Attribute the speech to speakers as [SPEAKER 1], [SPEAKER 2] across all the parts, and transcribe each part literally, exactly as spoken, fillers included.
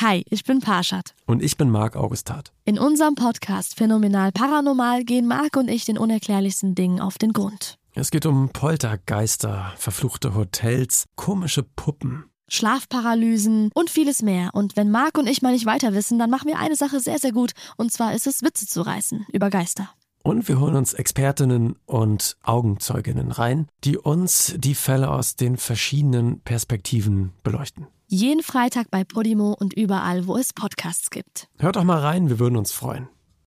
[SPEAKER 1] Hi, ich bin Parshad.
[SPEAKER 2] Und ich bin Marc Augustat.
[SPEAKER 1] In unserem Podcast Phänomenal Paranormal gehen Marc und ich den unerklärlichsten Dingen auf den Grund.
[SPEAKER 2] Es geht um Poltergeister, verfluchte Hotels, komische Puppen,
[SPEAKER 1] Schlafparalysen und vieles mehr. Und wenn Marc und ich mal nicht weiter wissen, dann machen wir eine Sache sehr, sehr gut. Und zwar ist es, Witze zu reißen über Geister.
[SPEAKER 2] Und wir holen uns Expertinnen und Augenzeuginnen rein, die uns die Fälle aus den verschiedenen Perspektiven beleuchten.
[SPEAKER 1] Jeden Freitag bei Podimo und überall, wo es Podcasts gibt.
[SPEAKER 2] Hört doch mal rein, wir würden uns freuen.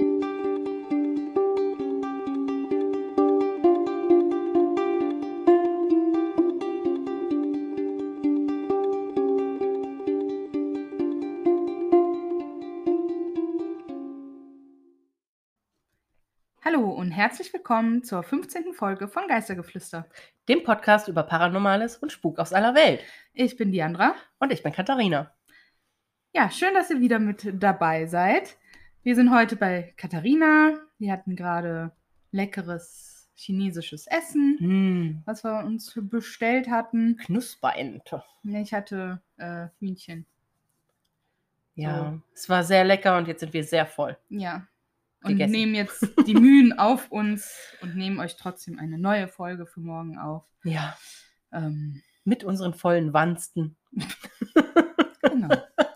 [SPEAKER 3] Hallo und herzlich willkommen zur fünfzehnten Folge von Geistergeflüster,
[SPEAKER 4] dem Podcast über Paranormales und Spuk aus aller Welt.
[SPEAKER 3] Ich bin Diandra.
[SPEAKER 4] Und ich bin Katharina.
[SPEAKER 3] Ja, schön, dass ihr wieder mit dabei seid. Wir sind heute bei Katharina. Wir hatten gerade leckeres chinesisches Essen,
[SPEAKER 4] Hm.
[SPEAKER 3] was wir uns bestellt hatten.
[SPEAKER 4] Knusperente.
[SPEAKER 3] Ich hatte äh, Hühnchen.
[SPEAKER 4] Ja,
[SPEAKER 3] So.
[SPEAKER 4] es war sehr lecker und jetzt sind wir sehr voll.
[SPEAKER 3] Ja. Und
[SPEAKER 4] Gegessen.
[SPEAKER 3] nehmen jetzt die Mühen auf uns und nehmen euch trotzdem eine neue Folge für morgen auf.
[SPEAKER 4] Ja,
[SPEAKER 3] Ähm,
[SPEAKER 4] mit unseren vollen Wansten.
[SPEAKER 3] Genau.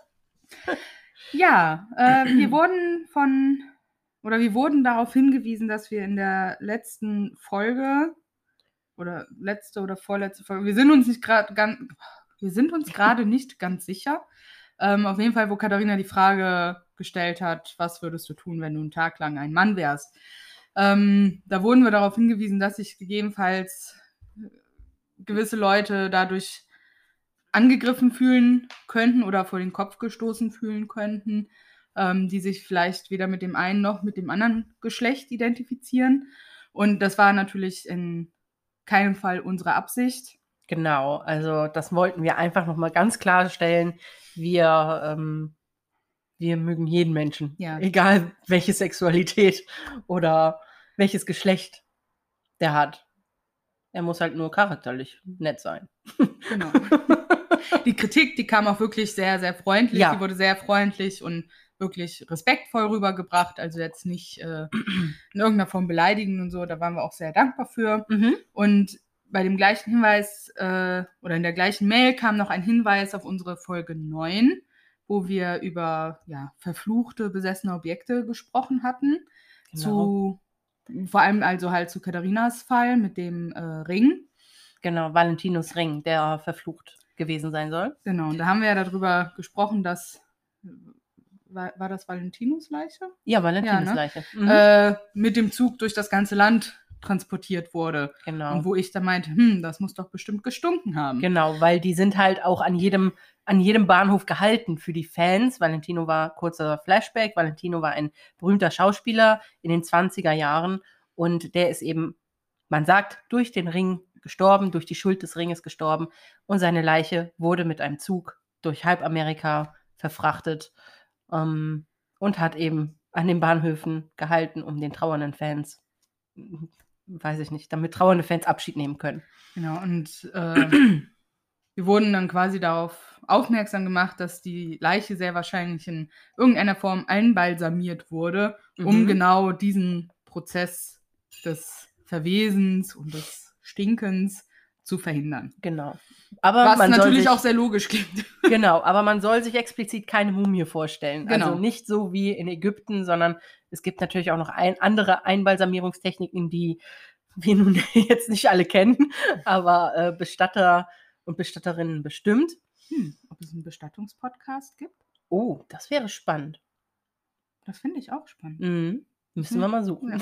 [SPEAKER 3] Ja, äh, wir wurden von, oder wir wurden darauf hingewiesen, dass wir in der letzten Folge, oder letzte oder vorletzte Folge, wir sind uns nicht gerade ganz, wir sind uns gerade nicht ganz sicher. Ähm, auf jeden Fall, wo Katharina die Frage gestellt hat, was würdest du tun, wenn du einen Tag lang ein Mann wärst? Ähm, da wurden wir darauf hingewiesen, dass sich gegebenenfalls gewisse Leute dadurch angegriffen fühlen könnten oder vor den Kopf gestoßen fühlen könnten, ähm, die sich vielleicht weder mit dem einen noch mit dem anderen Geschlecht identifizieren. Und das war natürlich in keinem Fall unsere Absicht.
[SPEAKER 4] Genau, also das wollten wir einfach nochmal ganz klarstellen. Wir, ähm, wir mögen jeden Menschen,
[SPEAKER 3] Ja.
[SPEAKER 4] egal welche Sexualität oder welches Geschlecht der hat. Er muss halt nur charakterlich nett sein.
[SPEAKER 3] Genau. Die Kritik, die kam auch wirklich sehr, sehr freundlich.
[SPEAKER 4] Ja.
[SPEAKER 3] Die wurde sehr freundlich und wirklich respektvoll rübergebracht. Also jetzt nicht äh, in irgendeiner Form beleidigend und so. Da waren wir auch sehr dankbar für.
[SPEAKER 4] Mhm.
[SPEAKER 3] Und bei dem gleichen Hinweis äh, oder in der gleichen Mail kam noch ein Hinweis auf unsere Folge neun, wo wir über ja, verfluchte, besessene Objekte gesprochen hatten.
[SPEAKER 4] Genau.
[SPEAKER 3] Zu, vor allem also halt zu Katharinas Fall mit dem äh, Ring.
[SPEAKER 4] Genau, Valentinus Ring, der verflucht gewesen sein soll.
[SPEAKER 3] Genau, und da haben wir ja darüber gesprochen, dass, war, war das Valentinus Leiche?
[SPEAKER 4] Ja, Valentinus
[SPEAKER 3] Ja, ne?
[SPEAKER 4] Leiche. Mhm.
[SPEAKER 3] Äh, mit dem Zug durch das ganze Land transportiert wurde.
[SPEAKER 4] genau.
[SPEAKER 3] Und wo ich dann meinte, hm, das muss doch bestimmt gestunken haben.
[SPEAKER 4] Genau, weil die sind halt auch an jedem, an jedem Bahnhof gehalten für die Fans. Valentino war, kurzer Flashback, Valentino war ein berühmter Schauspieler in den zwanziger Jahren und der ist eben, man sagt, durch den Ring gestorben, durch die Schuld des Ringes gestorben und seine Leiche wurde mit einem Zug durch halb Amerika verfrachtet ähm, und hat eben an den Bahnhöfen gehalten, um den trauernden Fans, weiß ich nicht, damit trauernde Fans Abschied nehmen können.
[SPEAKER 3] Genau, und äh, wir wurden dann quasi darauf aufmerksam gemacht, dass die Leiche sehr wahrscheinlich in irgendeiner Form einbalsamiert wurde, um
[SPEAKER 4] Mhm.
[SPEAKER 3] genau diesen Prozess des Verwesens und des Stinkens zu verhindern.
[SPEAKER 4] Genau. Aber
[SPEAKER 3] Was
[SPEAKER 4] man soll
[SPEAKER 3] natürlich
[SPEAKER 4] sich,
[SPEAKER 3] auch sehr logisch klingt.
[SPEAKER 4] genau, aber man soll sich explizit keine Mumie vorstellen.
[SPEAKER 3] Genau.
[SPEAKER 4] Also nicht so wie in Ägypten, sondern es gibt natürlich auch noch ein, andere Einbalsamierungstechniken, die wir nun jetzt nicht alle kennen, aber äh, Bestatter und Bestatterinnen bestimmt.
[SPEAKER 3] Hm, ob es einen Bestattungspodcast gibt?
[SPEAKER 4] Oh, das wäre spannend.
[SPEAKER 3] Das finde ich auch spannend.
[SPEAKER 4] Mhm. Müssen wir mal suchen.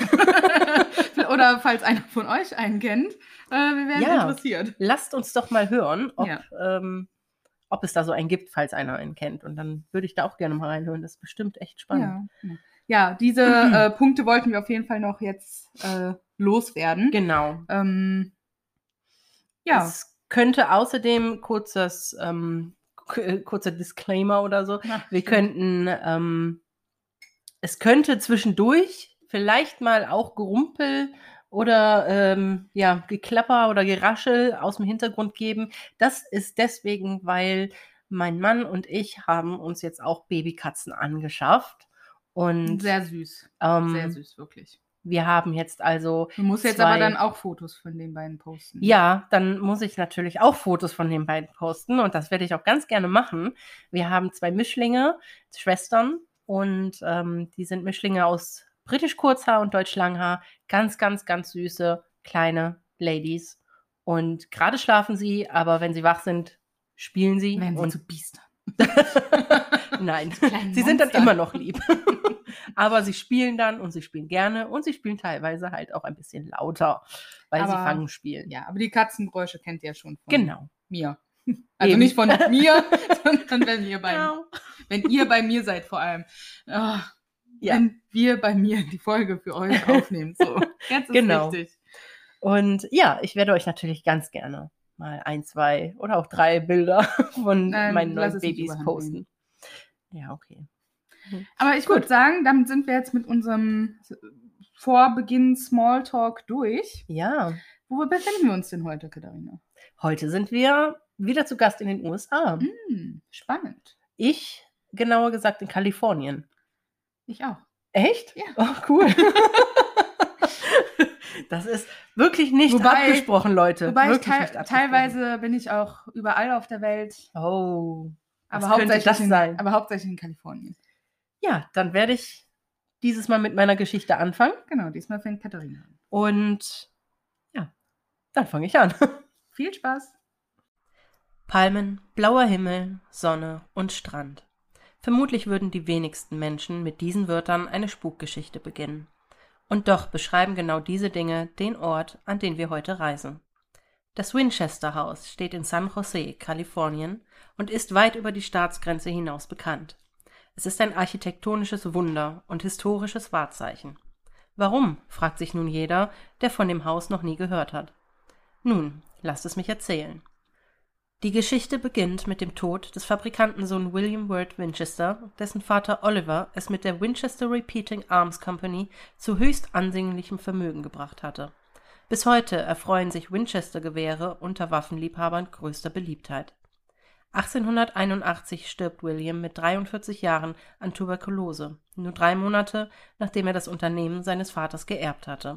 [SPEAKER 3] Ja. Oder falls einer von euch einen kennt, äh, wir wären
[SPEAKER 4] Ja.
[SPEAKER 3] interessiert.
[SPEAKER 4] Lasst uns doch mal hören, ob,
[SPEAKER 3] Ja.
[SPEAKER 4] ähm, ob es da so einen gibt, falls einer einen kennt. Und dann würde ich da auch gerne mal reinhören. Das ist bestimmt echt spannend.
[SPEAKER 3] Ja, genau. Ja, diese äh, Punkte wollten wir auf jeden Fall noch jetzt äh, loswerden.
[SPEAKER 4] Genau.
[SPEAKER 3] Ähm, ja,
[SPEAKER 4] Es könnte außerdem kurzes, ähm, k- kurzer Disclaimer oder so.
[SPEAKER 3] Ach,
[SPEAKER 4] Wir
[SPEAKER 3] stimmt.
[SPEAKER 4] könnten, ähm, es könnte zwischendurch vielleicht mal auch Gerumpel oder ähm, ja, Geklapper oder Geraschel aus dem Hintergrund geben. Das ist deswegen, weil mein Mann und ich haben uns jetzt auch Babykatzen angeschafft. Und
[SPEAKER 3] Sehr süß.
[SPEAKER 4] ähm,
[SPEAKER 3] Sehr süß, wirklich.
[SPEAKER 4] wir haben jetzt also
[SPEAKER 3] Du musst jetzt
[SPEAKER 4] zwei,
[SPEAKER 3] aber dann auch Fotos von den beiden posten.
[SPEAKER 4] Ja, dann muss ich natürlich auch Fotos von den beiden posten und das werde ich auch ganz gerne machen. Wir haben zwei Mischlinge, Schwestern, und ähm, die sind Mischlinge aus britisch Kurzhaar und deutsch Langhaar. Ganz, ganz, ganz süße, kleine Ladies. Und gerade schlafen sie, aber wenn sie wach sind, spielen sie.
[SPEAKER 3] Werden sie
[SPEAKER 4] und
[SPEAKER 3] zu Biestern.
[SPEAKER 4] Nein,
[SPEAKER 3] kleinen
[SPEAKER 4] sie sind dann
[SPEAKER 3] Monstern.
[SPEAKER 4] immer noch lieb. Aber sie spielen dann und sie spielen gerne und sie spielen teilweise halt auch ein bisschen lauter, weil sie
[SPEAKER 3] Aber-
[SPEAKER 4] Fangen spielen.
[SPEAKER 3] Ja, aber die Katzengeräusche kennt ihr ja schon von
[SPEAKER 4] Genau.
[SPEAKER 3] mir. Also
[SPEAKER 4] Eben.
[SPEAKER 3] nicht von mir, sondern wenn ihr, bei,
[SPEAKER 4] Genau.
[SPEAKER 3] wenn ihr bei mir seid vor allem. Ah,
[SPEAKER 4] Ja.
[SPEAKER 3] Wenn wir bei mir die Folge für euch aufnehmen. So, jetzt ist
[SPEAKER 4] Genau.
[SPEAKER 3] richtig.
[SPEAKER 4] Und ja, ich werde euch natürlich ganz gerne mal ein, zwei oder auch drei Bilder von
[SPEAKER 3] Nein,
[SPEAKER 4] meinen
[SPEAKER 3] lass
[SPEAKER 4] neuen
[SPEAKER 3] es nicht
[SPEAKER 4] Babys
[SPEAKER 3] überhand
[SPEAKER 4] posten.
[SPEAKER 3] nehmen.
[SPEAKER 4] Ja, okay.
[SPEAKER 3] Aber ich würde sagen, damit sind wir jetzt mit unserem Vorbeginn Smalltalk durch.
[SPEAKER 4] Ja,
[SPEAKER 3] Wo befinden wir uns denn heute, Katharina?
[SPEAKER 4] heute sind wir wieder zu Gast in den U S A.
[SPEAKER 3] Hm, spannend.
[SPEAKER 4] Ich, genauer gesagt, in Kalifornien.
[SPEAKER 3] Ich auch.
[SPEAKER 4] Echt?
[SPEAKER 3] Ja.
[SPEAKER 4] Oh, cool. Das ist wirklich nicht
[SPEAKER 3] Wobei-
[SPEAKER 4] abgesprochen, Leute.
[SPEAKER 3] Wobei ich
[SPEAKER 4] wirklich
[SPEAKER 3] teil,
[SPEAKER 4] nicht abgesprochen.
[SPEAKER 3] teilweise bin ich auch überall auf der Welt,
[SPEAKER 4] Oh.
[SPEAKER 3] aber
[SPEAKER 4] Was könnte
[SPEAKER 3] hauptsächlich,
[SPEAKER 4] das
[SPEAKER 3] in,
[SPEAKER 4] sein?
[SPEAKER 3] aber hauptsächlich in Kalifornien.
[SPEAKER 4] Ja, dann werde ich dieses Mal mit meiner Geschichte anfangen.
[SPEAKER 3] Genau, diesmal fängt Katharina an.
[SPEAKER 4] Und ja, dann fange ich an.
[SPEAKER 3] Viel Spaß.
[SPEAKER 4] Palmen, blauer Himmel, Sonne und Strand. Vermutlich würden die wenigsten Menschen mit diesen Wörtern eine Spukgeschichte beginnen. Und doch beschreiben genau diese Dinge den Ort, an den wir heute reisen. Das Winchester House steht in San Jose, Kalifornien und ist weit über die Staatsgrenze hinaus bekannt. Es ist ein architektonisches Wunder und historisches Wahrzeichen. Warum, fragt sich nun jeder, der von dem Haus noch nie gehört hat. Nun, lasst es mich erzählen. Die Geschichte beginnt mit dem Tod des Fabrikantensohn William Wirt Winchester, dessen Vater Oliver es mit der Winchester Repeating Arms Company zu höchst ansehnlichem Vermögen gebracht hatte. Bis heute erfreuen sich Winchester-Gewehre unter Waffenliebhabern größter Beliebtheit. achtzehnhunderteinundachtzig stirbt William mit dreiundvierzig Jahren an Tuberkulose, nur drei Monate, nachdem er das Unternehmen seines Vaters geerbt hatte.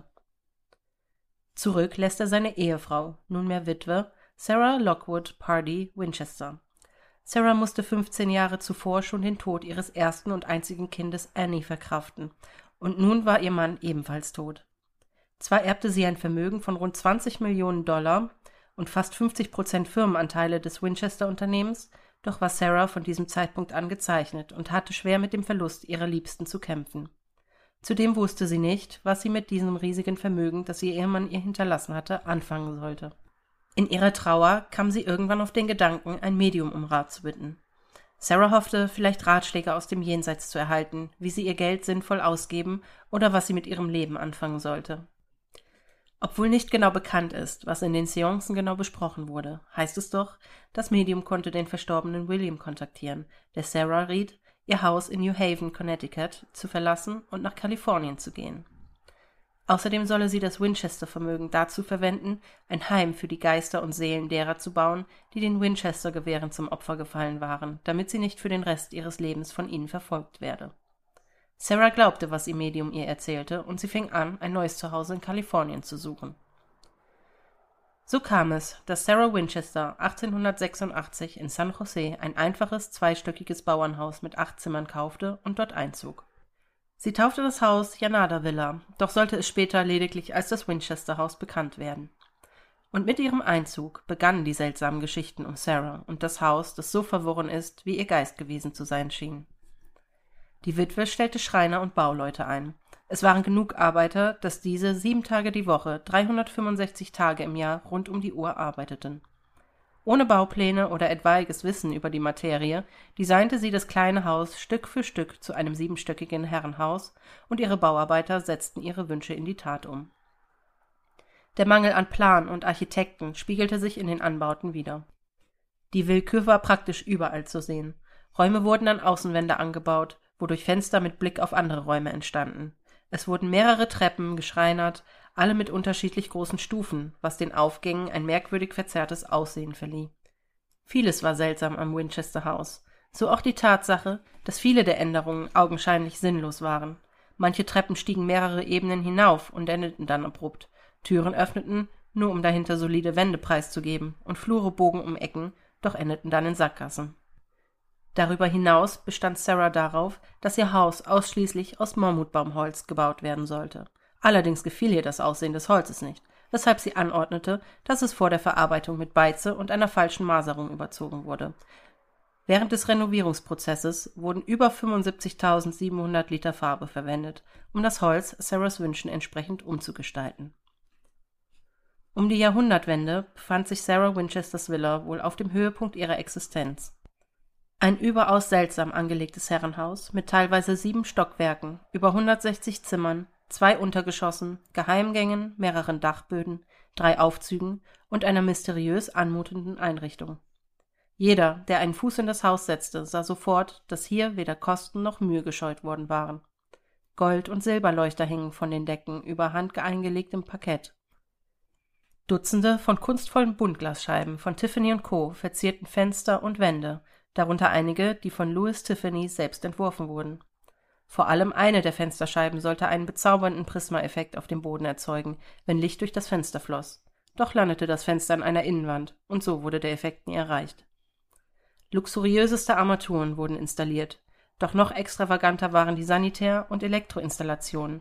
[SPEAKER 4] Zurück lässt er seine Ehefrau, nunmehr Witwe, Sarah Lockwood Pardee Winchester. Sarah musste fünfzehn Jahre zuvor schon den Tod ihres ersten und einzigen Kindes Annie verkraften, und nun war ihr Mann ebenfalls tot. Zwar erbte sie ein Vermögen von rund zwanzig Millionen Dollar und fast fünfzig Prozent Firmenanteile des Winchester-Unternehmens, doch war Sarah von diesem Zeitpunkt an gezeichnet und hatte schwer mit dem Verlust ihrer Liebsten zu kämpfen. Zudem wusste sie nicht, was sie mit diesem riesigen Vermögen, das ihr Ehemann ihr hinterlassen hatte, anfangen sollte. In ihrer Trauer kam sie irgendwann auf den Gedanken, ein Medium um Rat zu bitten. Sarah hoffte, vielleicht Ratschläge aus dem Jenseits zu erhalten, wie sie ihr Geld sinnvoll ausgeben oder was sie mit ihrem Leben anfangen sollte. Obwohl nicht genau bekannt ist, was in den Seancen genau besprochen wurde, heißt es doch, das Medium konnte den verstorbenen William kontaktieren, der Sarah riet, ihr Haus in New Haven, Connecticut, zu verlassen und nach Kalifornien zu gehen. Außerdem solle sie das Winchester-Vermögen dazu verwenden, ein Heim für die Geister und Seelen derer zu bauen, die den Winchester-Gewehren zum Opfer gefallen waren, damit sie nicht für den Rest ihres Lebens von ihnen verfolgt werde. Sarah glaubte, was ihr Medium ihr erzählte, und sie fing an, ein neues Zuhause in Kalifornien zu suchen. So kam es, dass Sarah Winchester achtzehnhundertsechsundachtzig in San Jose ein einfaches, zweistöckiges Bauernhaus mit acht Zimmern kaufte und dort einzog. Sie taufte das Haus Janada Villa, doch sollte es später lediglich als das Winchester Haus bekannt werden. Und mit ihrem Einzug begannen die seltsamen Geschichten um Sarah und das Haus, das so verworren ist, wie ihr Geist gewesen zu sein schien. Die Witwe stellte Schreiner und Bauleute ein. Es waren genug Arbeiter, dass diese sieben Tage die Woche, dreihundertfünfundsechzig Tage im Jahr rund um die Uhr arbeiteten. Ohne Baupläne oder etwaiges Wissen über die Materie designte sie das kleine Haus Stück für Stück zu einem siebenstöckigen Herrenhaus, und ihre Bauarbeiter setzten ihre Wünsche in die Tat um. Der Mangel an Plan und Architekten spiegelte sich in den Anbauten wider. Die Willkür war praktisch überall zu sehen. Räume wurden an Außenwände angebaut, wodurch Fenster mit Blick auf andere Räume entstanden. Es wurden mehrere Treppen geschreinert, alle mit unterschiedlich großen Stufen, was den Aufgängen ein merkwürdig verzerrtes Aussehen verlieh. Vieles war seltsam am Winchester House. So auch die Tatsache, dass viele der Änderungen augenscheinlich sinnlos waren. Manche Treppen stiegen mehrere Ebenen hinauf und endeten dann abrupt. Türen öffneten, nur um dahinter solide Wände preiszugeben, und Flure bogen um Ecken, doch endeten dann in Sackgassen. Darüber hinaus bestand Sarah darauf, dass ihr Haus ausschließlich aus Mammutbaumholz gebaut werden sollte. Allerdings gefiel ihr das Aussehen des Holzes nicht, weshalb sie anordnete, dass es vor der Verarbeitung mit Beize und einer falschen Maserung überzogen wurde. Während des Renovierungsprozesses wurden über fünfundsiebzigtausendsiebenhundert Liter Farbe verwendet, um das Holz Sarahs Wünschen entsprechend umzugestalten. Um die Jahrhundertwende befand sich Sarah Winchesters Villa wohl auf dem Höhepunkt ihrer Existenz. Ein überaus seltsam angelegtes Herrenhaus mit teilweise sieben Stockwerken, über hundertsechzig Zimmern, zwei Untergeschossen, Geheimgängen, mehreren Dachböden, drei Aufzügen und einer mysteriös anmutenden Einrichtung. Jeder, der einen Fuß in das Haus setzte, sah sofort, dass hier weder Kosten noch Mühe gescheut worden waren. Gold- und Silberleuchter hingen von den Decken über handeingelegtem Parkett. Dutzende von kunstvollen Buntglasscheiben von Tiffany und Co. verzierten Fenster und Wände, darunter einige, die von Louis Tiffany selbst entworfen wurden. Vor allem eine der Fensterscheiben sollte einen bezaubernden Prisma-Effekt auf dem Boden erzeugen, wenn Licht durch das Fenster floss. Doch landete das Fenster an einer Innenwand, und so wurde der Effekt nie erreicht. Luxuriöseste Armaturen wurden installiert, doch noch extravaganter waren die Sanitär- und Elektroinstallationen.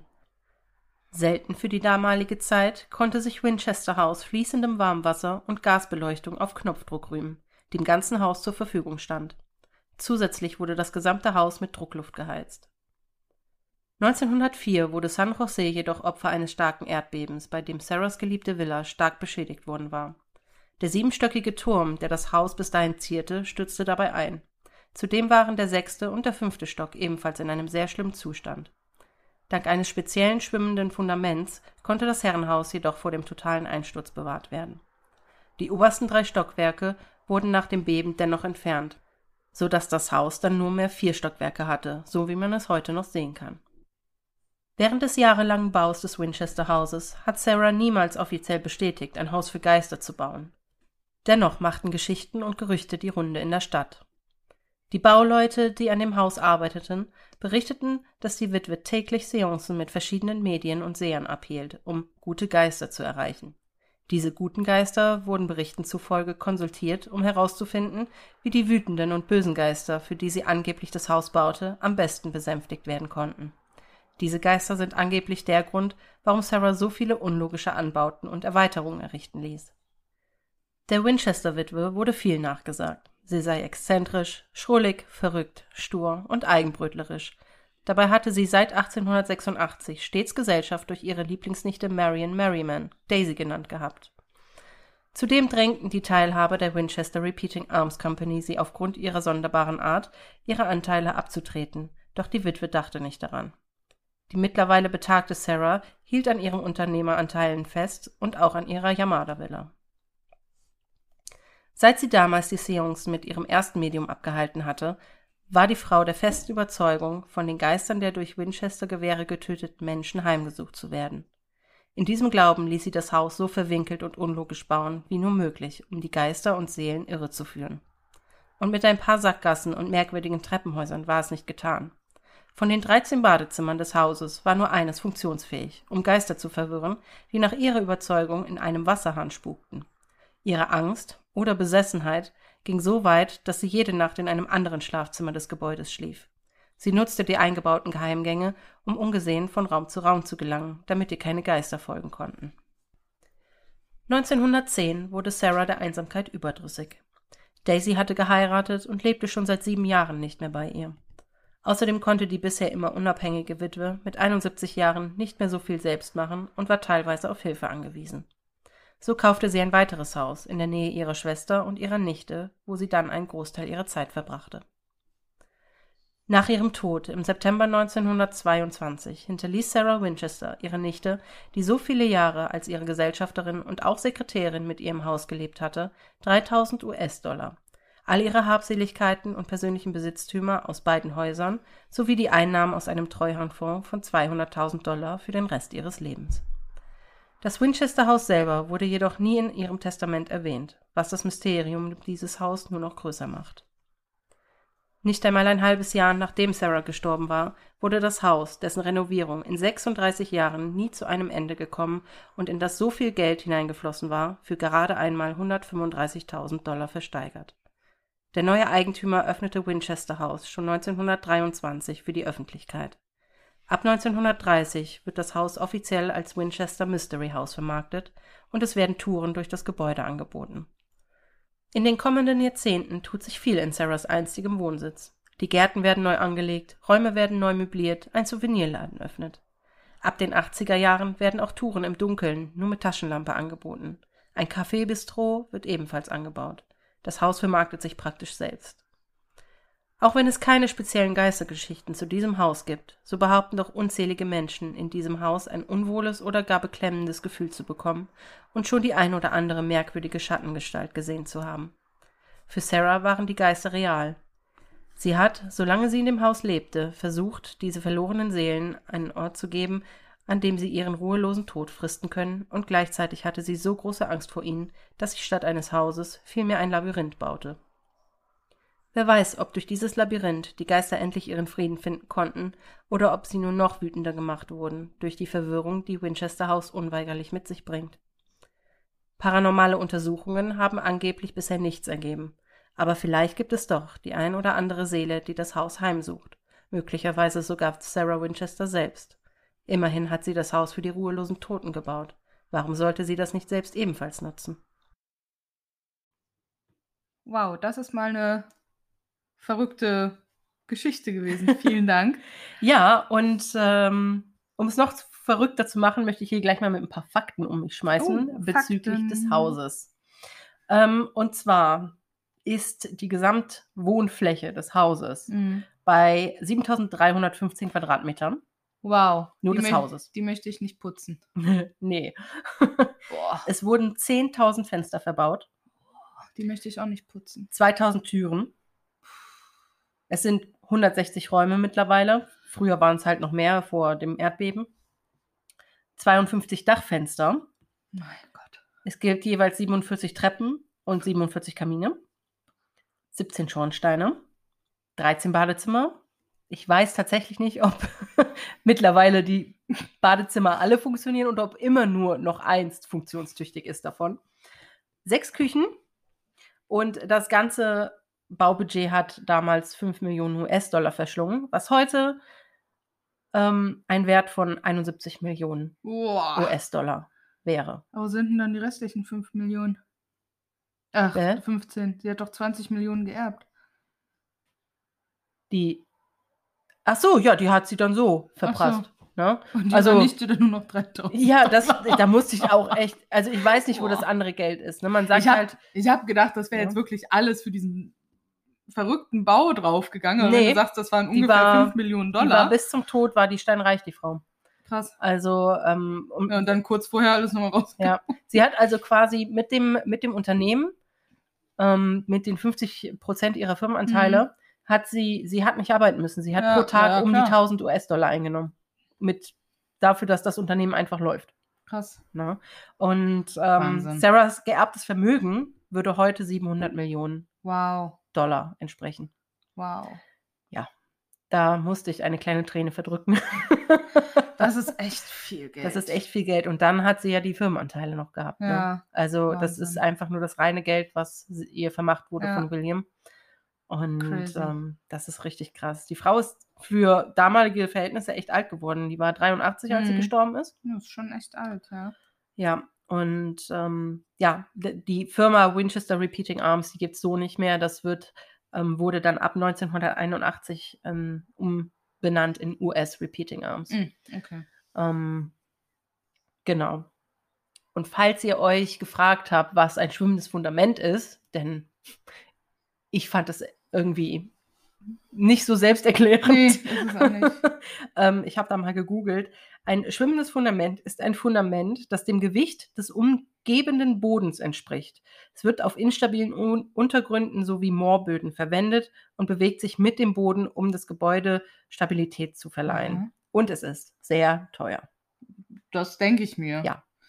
[SPEAKER 4] Selten für die damalige Zeit konnte sich Winchester House fließendem Warmwasser und Gasbeleuchtung auf Knopfdruck rühmen, die im ganzen Haus zur Verfügung stand. Zusätzlich wurde das gesamte Haus mit Druckluft geheizt. neunzehnhundertvier wurde San Jose jedoch Opfer eines starken Erdbebens, bei dem Sarahs geliebte Villa stark beschädigt worden war. Der siebenstöckige Turm, der das Haus bis dahin zierte, stürzte dabei ein. Zudem waren der sechste und der fünfte Stock ebenfalls in einem sehr schlimmen Zustand. Dank eines speziellen schwimmenden Fundaments konnte das Herrenhaus jedoch vor dem totalen Einsturz bewahrt werden. Die obersten drei Stockwerke wurden nach dem Beben dennoch entfernt, so dass das Haus dann nur mehr vier Stockwerke hatte, so wie man es heute noch sehen kann. Während des jahrelangen Baus des Winchester Hauses hat Sarah niemals offiziell bestätigt, ein Haus für Geister zu bauen. Dennoch machten Geschichten und Gerüchte die Runde in der Stadt. Die Bauleute, die an dem Haus arbeiteten, berichteten, dass die Witwe täglich Seancen mit verschiedenen Medien und Sehern abhielt, um gute Geister zu erreichen. Diese guten Geister wurden Berichten zufolge konsultiert, um herauszufinden, wie die wütenden und bösen Geister, für die sie angeblich das Haus baute, am besten besänftigt werden konnten. Diese Geister sind angeblich der Grund, warum Sarah so viele unlogische Anbauten und Erweiterungen errichten ließ. Der Winchester-Witwe wurde viel nachgesagt. Sie sei exzentrisch, schrullig, verrückt, stur und eigenbrötlerisch. Dabei hatte sie seit achtzehnhundertsechsundachtzig stets Gesellschaft durch ihre Lieblingsnichte Marion Merriman, Daisy genannt gehabt. Zudem drängten die Teilhaber der Winchester Repeating Arms Company sie aufgrund ihrer sonderbaren Art, ihre Anteile abzutreten, doch die Witwe dachte nicht daran. Die mittlerweile betagte Sarah hielt an ihren Unternehmeranteilen fest und auch an ihrer Yamada-Villa. Seit sie damals die Seancen mit ihrem ersten Medium abgehalten hatte, war die Frau der festen Überzeugung, von den Geistern der durch Winchester-Gewehre getöteten Menschen heimgesucht zu werden. In diesem Glauben ließ sie das Haus so verwinkelt und unlogisch bauen, wie nur möglich, um die Geister und Seelen irre zu führen. Und mit ein paar Sackgassen und merkwürdigen Treppenhäusern war es nicht getan. Von den dreizehn Badezimmern des Hauses war nur eines funktionsfähig, um Geister zu verwirren, die nach ihrer Überzeugung in einem Wasserhahn spukten. Ihre Angst oder Besessenheit ging so weit, dass sie jede Nacht in einem anderen Schlafzimmer des Gebäudes schlief. Sie nutzte die eingebauten Geheimgänge, um ungesehen von Raum zu Raum zu gelangen, damit ihr keine Geister folgen konnten. neunzehnhundertzehn wurde Sarah der Einsamkeit überdrüssig. Daisy hatte geheiratet und lebte schon seit sieben Jahren nicht mehr bei ihr. Außerdem konnte die bisher immer unabhängige Witwe mit einundsiebzig Jahren nicht mehr so viel selbst machen und war teilweise auf Hilfe angewiesen. So kaufte sie ein weiteres Haus in der Nähe ihrer Schwester und ihrer Nichte, wo sie dann einen Großteil ihrer Zeit verbrachte. Nach ihrem Tod im September neunzehnhundertzweiundzwanzig hinterließ Sarah Winchester, ihre Nichte, die so viele Jahre als ihre Gesellschafterin und auch Sekretärin mit ihr im Haus gelebt hatte, dreitausend US-Dollar. All ihre Habseligkeiten und persönlichen Besitztümer aus beiden Häusern sowie die Einnahmen aus einem Treuhandfonds von zweihunderttausend Dollar für den Rest ihres Lebens. Das Winchester-Haus selber wurde jedoch nie in ihrem Testament erwähnt, was das Mysterium dieses Haus nur noch größer macht. Nicht einmal ein halbes Jahr nachdem Sarah gestorben war, wurde das Haus, dessen Renovierung in sechsunddreißig Jahren nie zu einem Ende gekommen und in das so viel Geld hineingeflossen war, für gerade einmal hundertfünfunddreißigtausend Dollar versteigert. Der neue Eigentümer öffnete Winchester House schon neunzehnhundertdreiundzwanzig für die Öffentlichkeit. Ab neunzehnhundertdreißig wird das Haus offiziell als Winchester Mystery House vermarktet und es werden Touren durch das Gebäude angeboten. In den kommenden Jahrzehnten tut sich viel in Sarahs einstigem Wohnsitz. Die Gärten werden neu angelegt, Räume werden neu möbliert, ein Souvenirladen öffnet. Ab den achtziger Jahren werden auch Touren im Dunkeln, nur mit Taschenlampe angeboten. Ein Café-Bistro wird ebenfalls angebaut. Das Haus vermarktet sich praktisch selbst. Auch wenn es keine speziellen Geistergeschichten zu diesem Haus gibt, so behaupten doch unzählige Menschen, in diesem Haus ein unwohles oder gar beklemmendes Gefühl zu bekommen und schon die ein oder andere merkwürdige Schattengestalt gesehen zu haben. Für Sarah waren die Geister real. Sie hat, solange sie in dem Haus lebte, versucht, diese verlorenen Seelen einen Ort zu geben, an dem sie ihren ruhelosen Tod fristen können, und gleichzeitig hatte sie so große Angst vor ihnen, dass sie statt eines Hauses vielmehr ein Labyrinth baute. Wer weiß, ob durch dieses Labyrinth die Geister endlich ihren Frieden finden konnten oder ob sie nur noch wütender gemacht wurden durch die Verwirrung, die Winchester House unweigerlich mit sich bringt. Paranormale Untersuchungen haben angeblich bisher nichts ergeben, aber vielleicht gibt es doch die ein oder andere Seele, die das Haus heimsucht, möglicherweise sogar Sarah Winchester selbst. Immerhin hat sie das Haus für die ruhelosen Toten gebaut. Warum sollte sie das nicht selbst ebenfalls nutzen?
[SPEAKER 3] Wow, das ist mal eine verrückte Geschichte gewesen. Vielen Dank.
[SPEAKER 4] Ja, und ähm, um es noch verrückter zu machen, möchte ich hier gleich mal mit ein paar Fakten um mich schmeißen
[SPEAKER 3] Oh,
[SPEAKER 4] bezüglich
[SPEAKER 3] Fakten.
[SPEAKER 4] des Hauses. Ähm, und zwar ist die Gesamtwohnfläche des Hauses
[SPEAKER 3] Mhm.
[SPEAKER 4] bei siebentausenddreihundertfünfzehn Quadratmetern.
[SPEAKER 3] Wow.
[SPEAKER 4] Nur
[SPEAKER 3] die
[SPEAKER 4] des
[SPEAKER 3] möcht-
[SPEAKER 4] Hauses.
[SPEAKER 3] Die möchte ich nicht putzen.
[SPEAKER 4] Nee.
[SPEAKER 3] Boah.
[SPEAKER 4] Es wurden zehntausend Fenster verbaut,
[SPEAKER 3] Die möchte ich auch nicht putzen.
[SPEAKER 4] zweitausend Türen. Es sind hundertsechzig Räume mittlerweile. Früher waren es halt noch mehr vor dem Erdbeben. zweiundfünfzig Dachfenster.
[SPEAKER 3] Mein Gott.
[SPEAKER 4] Es gibt jeweils siebenundvierzig Treppen und siebenundvierzig Kamine. siebzehn Schornsteine. dreizehn Badezimmer. Ich weiß tatsächlich nicht, ob mittlerweile die Badezimmer alle funktionieren oder ob immer nur noch eins funktionstüchtig ist davon. Sechs Küchen. Und das ganze Baubudget hat damals fünf Millionen U S-Dollar verschlungen, was heute ähm, ein Wert von einundsiebzig Millionen
[SPEAKER 3] Boah.
[SPEAKER 4] U S-Dollar wäre.
[SPEAKER 3] Aber sind denn dann die restlichen fünf Millionen? Ach,
[SPEAKER 4] Hä?
[SPEAKER 3] fünfzehn. Sie hat doch zwanzig Millionen geerbt.
[SPEAKER 4] Die. Ach so, ja, die hat sie dann so verprasst. Ne?
[SPEAKER 3] Und die
[SPEAKER 4] Also-
[SPEAKER 3] vernichtet dann nur noch dreitausend.
[SPEAKER 4] Ja, das, da musste ich auch echt. Also, ich weiß nicht, wo das andere Geld ist. Ne? Man sagt
[SPEAKER 3] Ich habe
[SPEAKER 4] halt.
[SPEAKER 3] hab gedacht, das wäre
[SPEAKER 4] Ja.
[SPEAKER 3] jetzt wirklich alles für diesen verrückten Bau draufgegangen. Aber
[SPEAKER 4] Nee,
[SPEAKER 3] wenn du sagst, das waren
[SPEAKER 4] die
[SPEAKER 3] ungefähr
[SPEAKER 4] war-
[SPEAKER 3] fünf Millionen
[SPEAKER 4] Die war
[SPEAKER 3] Dollar.
[SPEAKER 4] bis zum Tod, war die steinreich, die Frau.
[SPEAKER 3] Krass.
[SPEAKER 4] Also, ähm, um,
[SPEAKER 3] Ja, und dann kurz vorher alles nochmal raus.
[SPEAKER 4] Ja, sie hat also quasi mit dem, mit dem Unternehmen, ähm, mit den fünfzig Prozent ihrer Firmenanteile, hat sie, sie hat nicht arbeiten müssen. Sie hat
[SPEAKER 3] Ja,
[SPEAKER 4] pro Tag
[SPEAKER 3] ja,
[SPEAKER 4] um
[SPEAKER 3] klar.
[SPEAKER 4] die tausend U S-Dollar eingenommen. Mit, dafür, dass das Unternehmen einfach läuft.
[SPEAKER 3] Krass.
[SPEAKER 4] Ne? Und ähm,
[SPEAKER 3] Wahnsinn.
[SPEAKER 4] Sarahs geerbtes Vermögen würde heute siebenhundert Millionen
[SPEAKER 3] Wow.
[SPEAKER 4] Dollar entsprechen.
[SPEAKER 3] Wow.
[SPEAKER 4] Da musste ich eine kleine Träne verdrücken.
[SPEAKER 3] Das ist echt viel Geld.
[SPEAKER 4] Das ist echt viel Geld. Und dann hat sie ja die Firmenanteile noch gehabt. Ne?
[SPEAKER 3] Ja.
[SPEAKER 4] Also das
[SPEAKER 3] Wahnsinn.
[SPEAKER 4] ist einfach nur das reine Geld, was sie- ihr vermacht wurde
[SPEAKER 3] Ja.
[SPEAKER 4] von William. Und
[SPEAKER 3] Crazy.
[SPEAKER 4] ähm, das ist richtig krass. Die Frau ist für damalige Verhältnisse echt alt geworden. Die war dreiundachtzig, als sie
[SPEAKER 3] Mhm.
[SPEAKER 4] gestorben ist.
[SPEAKER 3] Das ist schon echt alt, ja.
[SPEAKER 4] Ja, und ähm, ja, d- die Firma Winchester Repeating Arms, die gibt es so nicht mehr. Das wird, ähm, wurde dann ab neunzehnhunderteinundachtzig ähm, umbenannt in U S Repeating Arms.
[SPEAKER 3] Mhm. Okay.
[SPEAKER 4] Ähm, genau. Und falls ihr euch gefragt habt, was ein schwimmendes Fundament ist, denn ich fand das irgendwie nicht so selbsterklärend.
[SPEAKER 3] Nee, ist es auch nicht.
[SPEAKER 4] ähm, ich habe da mal gegoogelt. Ein schwimmendes Fundament ist ein Fundament, das dem Gewicht des umgebenden Bodens entspricht. Es wird auf instabilen Un- Untergründen sowie Moorböden verwendet und bewegt sich mit dem Boden, um das Gebäude Stabilität zu verleihen.
[SPEAKER 3] Mhm.
[SPEAKER 4] Und es ist sehr teuer.
[SPEAKER 3] Das denke ich mir.
[SPEAKER 4] Ja.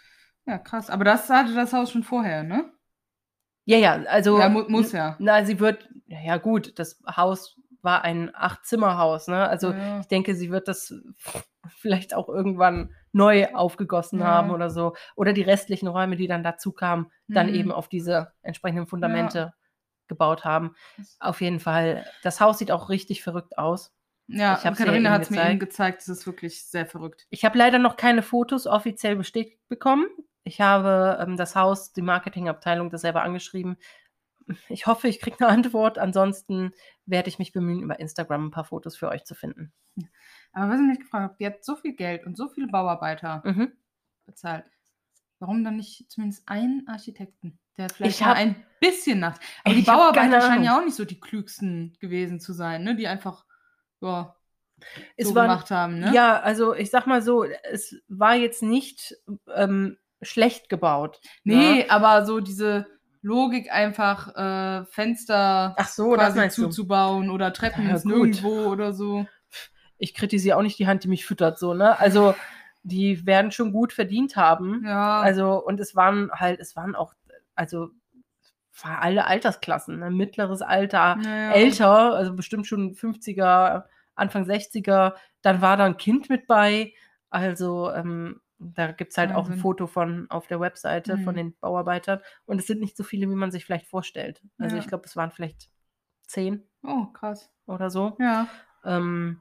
[SPEAKER 3] Ja, krass. Aber das hatte das Haus schon vorher, ne?
[SPEAKER 4] Ja, ja, also.
[SPEAKER 3] Ja, mu- muss ja.
[SPEAKER 4] Na, sie wird, ja gut, das Haus war ein Acht-Zimmer-Haus, ne? Also
[SPEAKER 3] Ja, ja.
[SPEAKER 4] ich denke, sie wird das vielleicht auch irgendwann neu aufgegossen
[SPEAKER 3] Ja.
[SPEAKER 4] haben oder so. Oder die restlichen Räume, die dann dazu kamen, dann
[SPEAKER 3] Mhm.
[SPEAKER 4] eben auf diese entsprechenden Fundamente
[SPEAKER 3] Ja.
[SPEAKER 4] gebaut haben. Auf jeden Fall, das Haus sieht auch richtig verrückt aus.
[SPEAKER 3] Ja,
[SPEAKER 4] Ich hab's ja
[SPEAKER 3] Katharina
[SPEAKER 4] eben
[SPEAKER 3] hat es mir
[SPEAKER 4] gezeigt.
[SPEAKER 3] eben gezeigt. Das ist wirklich sehr verrückt.
[SPEAKER 4] Ich habe leider noch keine Fotos offiziell bestätigt bekommen. Ich habe ähm, das Haus, die Marketingabteilung, das selber angeschrieben. Ich hoffe, ich kriege eine Antwort. Ansonsten werde ich mich bemühen, über Instagram ein paar Fotos für euch zu finden.
[SPEAKER 3] Aber was ich mich gefragt habe, die hat so viel Geld und so viele Bauarbeiter
[SPEAKER 4] Mhm.
[SPEAKER 3] bezahlt. Warum dann nicht zumindest einen Architekten, der vielleicht
[SPEAKER 4] Ich
[SPEAKER 3] mal
[SPEAKER 4] hab-
[SPEAKER 3] ein bisschen nach. Aber die
[SPEAKER 4] Ich hab keine
[SPEAKER 3] Bauarbeiter scheinen
[SPEAKER 4] Ahnung.
[SPEAKER 3] ja auch nicht so die klügsten gewesen zu sein, ne? Die einfach ja,
[SPEAKER 4] Es
[SPEAKER 3] so
[SPEAKER 4] war-
[SPEAKER 3] gemacht haben, ne?
[SPEAKER 4] Ja, also ich sag mal so, es war jetzt nicht ähm, schlecht gebaut.
[SPEAKER 3] Nee,
[SPEAKER 4] Ne?
[SPEAKER 3] aber so diese Logik einfach äh, Fenster
[SPEAKER 4] Ach so, das
[SPEAKER 3] quasi
[SPEAKER 4] meinst du.
[SPEAKER 3] zuzubauen oder Treppen
[SPEAKER 4] Ja,
[SPEAKER 3] ins
[SPEAKER 4] gut.
[SPEAKER 3] Nirgendwo oder so.
[SPEAKER 4] Ich kritisiere auch nicht die Hand, die mich füttert, so, ne? Also, die werden schon gut verdient haben.
[SPEAKER 3] Ja.
[SPEAKER 4] Also, und es waren halt, es waren auch, also, war alle Altersklassen, ne? Mittleres Alter,
[SPEAKER 3] Naja.
[SPEAKER 4] älter, also bestimmt schon fünfziger, Anfang sechziger, dann war da ein Kind mit bei. Also, ähm, da gibt es halt auch ein
[SPEAKER 3] Wahnsinn.
[SPEAKER 4] Foto von auf der Webseite
[SPEAKER 3] Mhm.
[SPEAKER 4] von den Bauarbeitern. Und es sind nicht so viele, wie man sich vielleicht vorstellt. Also,
[SPEAKER 3] Ja.
[SPEAKER 4] ich glaube, es waren vielleicht zehn
[SPEAKER 3] Oh, krass.
[SPEAKER 4] oder so.
[SPEAKER 3] Ja.
[SPEAKER 4] Ähm,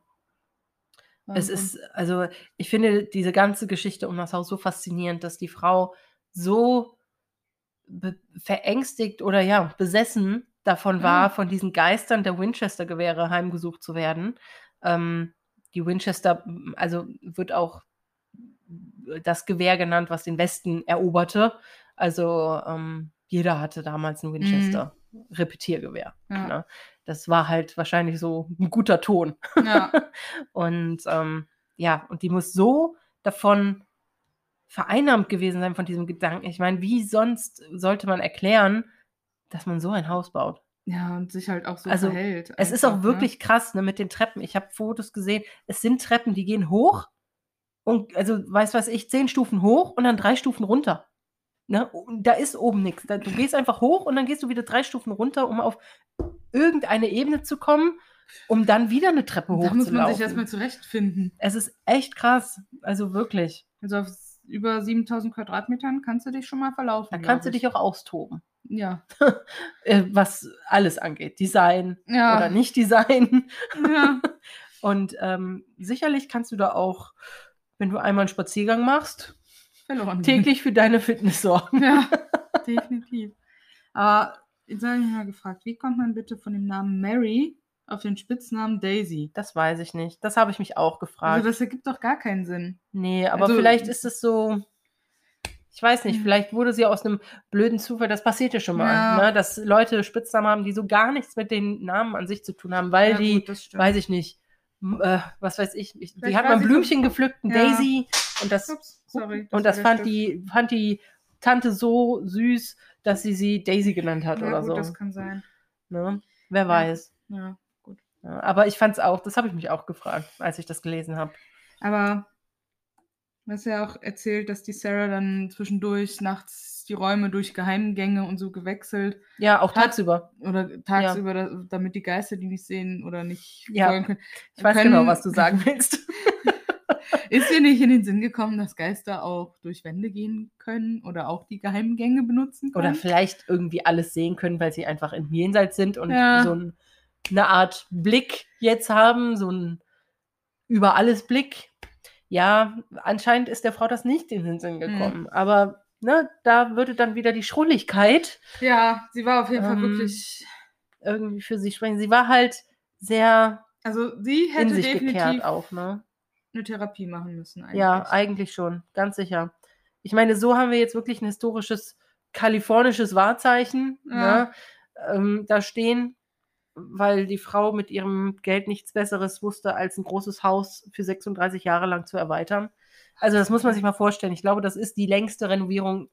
[SPEAKER 4] es
[SPEAKER 3] Wahnsinn.
[SPEAKER 4] ist, also ich finde diese ganze Geschichte um das Haus so faszinierend, dass die Frau so be- verängstigt oder ja, besessen davon war,
[SPEAKER 3] Ja.
[SPEAKER 4] von diesen Geistern der Winchester-Gewehre heimgesucht zu werden. Ähm, die Winchester, also wird auch das Gewehr genannt, was den Westen eroberte. Also ähm, jeder hatte damals ein Winchester Repetiergewehr.
[SPEAKER 3] Ja.
[SPEAKER 4] Ne? Das war halt wahrscheinlich so ein guter Ton.
[SPEAKER 3] Ja.
[SPEAKER 4] Und ähm, ja, und die muss so davon vereinnahmt gewesen sein, von diesem Gedanken. Ich meine, wie sonst sollte man erklären, dass man so ein Haus baut?
[SPEAKER 3] Ja, und sich halt auch so
[SPEAKER 4] Also,
[SPEAKER 3] verhält.
[SPEAKER 4] Es ist
[SPEAKER 3] einfach,
[SPEAKER 4] auch wirklich krass, ne, mit den Treppen. Ich habe Fotos gesehen. Es sind Treppen, die gehen hoch und, also, weiß was ich, zehn Stufen hoch und dann drei Stufen runter. Ne? Und da ist oben nichts. Du gehst einfach hoch und dann gehst du wieder drei Stufen runter, um auf irgendeine Ebene zu kommen, um dann wieder eine Treppe
[SPEAKER 3] Ne? Da muss man sich
[SPEAKER 4] hochzulaufen.
[SPEAKER 3] erstmal zurechtfinden.
[SPEAKER 4] Es ist echt krass. Also wirklich.
[SPEAKER 3] Also auf s- über siebentausend Quadratmetern kannst du dich schon mal verlaufen.
[SPEAKER 4] Da
[SPEAKER 3] glaub
[SPEAKER 4] kannst du
[SPEAKER 3] ich.
[SPEAKER 4] dich auch austoben.
[SPEAKER 3] Ja.
[SPEAKER 4] Äh, was alles angeht. Design
[SPEAKER 3] Ja.
[SPEAKER 4] oder nicht Design.
[SPEAKER 3] Ja.
[SPEAKER 4] Und ähm, sicherlich kannst du da auch, wenn du einmal einen Spaziergang machst,
[SPEAKER 3] Verloren.
[SPEAKER 4] täglich für deine Fitness sorgen.
[SPEAKER 3] Ja, definitiv. Aber jetzt habe ich mich mal gefragt, wie kommt man bitte von dem Namen Mary auf den Spitznamen Daisy?
[SPEAKER 4] Das weiß ich nicht. Das habe ich mich auch gefragt.
[SPEAKER 3] Also das ergibt doch gar keinen Sinn.
[SPEAKER 4] Nee, aber
[SPEAKER 3] Also-
[SPEAKER 4] vielleicht ist es so, ich weiß nicht,
[SPEAKER 3] Hm.
[SPEAKER 4] vielleicht wurde sie aus einem blöden Zufall, das passiert ja schon mal,
[SPEAKER 3] Ja.
[SPEAKER 4] ne, dass Leute Spitznamen haben, die so gar nichts mit den Namen an sich zu tun haben, weil
[SPEAKER 3] Ja,
[SPEAKER 4] die,
[SPEAKER 3] gut, das stimmt.
[SPEAKER 4] weiß ich nicht, m- äh, was weiß ich, ich die
[SPEAKER 3] Vielleicht
[SPEAKER 4] hat
[SPEAKER 3] war
[SPEAKER 4] mal ein
[SPEAKER 3] sie
[SPEAKER 4] Blümchen
[SPEAKER 3] so-
[SPEAKER 4] gepflückt, ein
[SPEAKER 3] Ja.
[SPEAKER 4] Daisy, und das,
[SPEAKER 3] Ups, sorry.
[SPEAKER 4] und das
[SPEAKER 3] war der
[SPEAKER 4] fand
[SPEAKER 3] Stift.
[SPEAKER 4] die, fand die Tante so süß, dass sie sie Daisy genannt hat
[SPEAKER 3] Ja,
[SPEAKER 4] oder
[SPEAKER 3] gut,
[SPEAKER 4] so.
[SPEAKER 3] das kann sein.
[SPEAKER 4] Ne? Wer weiß.
[SPEAKER 3] Ja, gut.
[SPEAKER 4] Ja, aber ich fand's auch, das habe ich mich auch gefragt, als ich das gelesen habe.
[SPEAKER 3] Aber du hast ja auch erzählt, dass die Sarah dann zwischendurch nachts die Räume durch Geheimgänge und so gewechselt
[SPEAKER 4] Ja, auch
[SPEAKER 3] Hat-
[SPEAKER 4] tagsüber.
[SPEAKER 3] oder tagsüber, da, damit die Geister die nicht sehen oder nicht
[SPEAKER 4] Ja,
[SPEAKER 3] folgen können.
[SPEAKER 4] Ich weiß
[SPEAKER 3] können-
[SPEAKER 4] genau, was du sagen willst.
[SPEAKER 3] Ist dir nicht in den Sinn gekommen, dass Geister auch durch Wände gehen können oder auch die Geheimgänge benutzen können?
[SPEAKER 4] Oder vielleicht irgendwie alles sehen können, weil sie einfach im Jenseits sind und
[SPEAKER 3] Ja.
[SPEAKER 4] so ein, eine Art Blick jetzt haben, so ein über alles Blick. Ja, anscheinend ist der Frau das nicht in den Sinn gekommen. Aber ne, da würde dann wieder die Schrulligkeit
[SPEAKER 3] Ja, sie war auf jeden Fall
[SPEAKER 4] Ähm,
[SPEAKER 3] wirklich.
[SPEAKER 4] irgendwie für sie sprechen. Sie war halt sehr
[SPEAKER 3] Also sie
[SPEAKER 4] in
[SPEAKER 3] hätte
[SPEAKER 4] sich
[SPEAKER 3] definitiv
[SPEAKER 4] gekehrt auch, ne?
[SPEAKER 3] eine Therapie machen müssen eigentlich.
[SPEAKER 4] Ja, eigentlich schon, ganz sicher. Ich meine, so haben wir jetzt wirklich ein historisches kalifornisches Wahrzeichen
[SPEAKER 3] Ja.
[SPEAKER 4] ne, ähm, da stehen, weil die Frau mit ihrem Geld nichts Besseres wusste, als ein großes Haus für sechsunddreißig Jahre lang zu erweitern. Also das muss man sich mal vorstellen. Ich glaube, das ist die längste Renovierung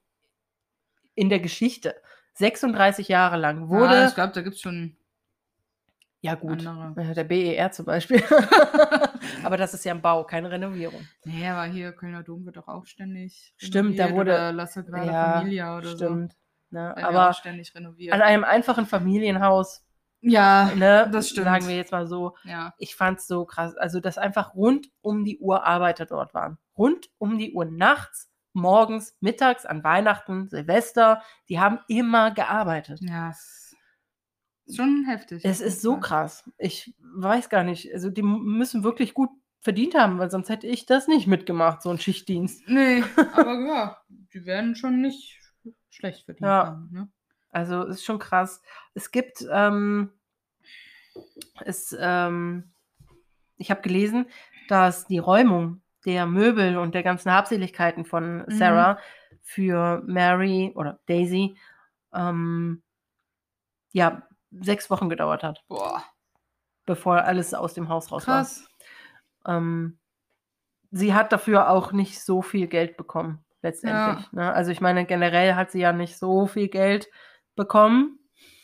[SPEAKER 4] in der Geschichte. sechsunddreißig Jahre lang
[SPEAKER 3] ja,
[SPEAKER 4] wurde,
[SPEAKER 3] ich glaube, da gibt es schon
[SPEAKER 4] Ja, gut.
[SPEAKER 3] andere.
[SPEAKER 4] Äh, Der B E R zum Beispiel. Aber das ist ja ein Bau, keine Renovierung.
[SPEAKER 3] Nee, aber hier Kölner Dom wird doch auch ständig
[SPEAKER 4] Stimmt, da
[SPEAKER 3] renoviert
[SPEAKER 4] wurde-
[SPEAKER 3] oder Lasse Grada
[SPEAKER 4] Ja,
[SPEAKER 3] Familia oder
[SPEAKER 4] stimmt.
[SPEAKER 3] so.
[SPEAKER 4] Ne?
[SPEAKER 3] Werden ja
[SPEAKER 4] Aber
[SPEAKER 3] auch ständig renoviert.
[SPEAKER 4] an einem einfachen Familienhaus,
[SPEAKER 3] ja,
[SPEAKER 4] ne,
[SPEAKER 3] das stimmt.
[SPEAKER 4] sagen wir jetzt mal so,
[SPEAKER 3] Ja.
[SPEAKER 4] ich fand's so krass, also dass einfach rund um die Uhr Arbeiter dort waren. Rund um die Uhr nachts, morgens, mittags, an Weihnachten, Silvester, die haben immer gearbeitet.
[SPEAKER 3] Ja, es ist schon heftig.
[SPEAKER 4] Es ist so krass. Ich weiß gar nicht, also die müssen wirklich gut verdient haben, weil sonst hätte ich das nicht mitgemacht, so ein Schichtdienst.
[SPEAKER 3] Nee, aber ja, die werden schon nicht schlecht verdient
[SPEAKER 4] Ja.
[SPEAKER 3] haben. Ne?
[SPEAKER 4] Also ist schon krass. Es gibt, ähm, es, ähm, ich habe gelesen, dass die Räumung der Möbel und der ganzen Habseligkeiten von Sarah für Mary oder Daisy ähm, ja sechs Wochen gedauert hat,
[SPEAKER 3] Boah,
[SPEAKER 4] bevor alles aus dem Haus raus
[SPEAKER 3] krass.
[SPEAKER 4] war. Ähm, sie hat dafür auch nicht so viel Geld bekommen, letztendlich. Ne? Also ich meine, generell hat sie ja nicht so viel Geld bekommen.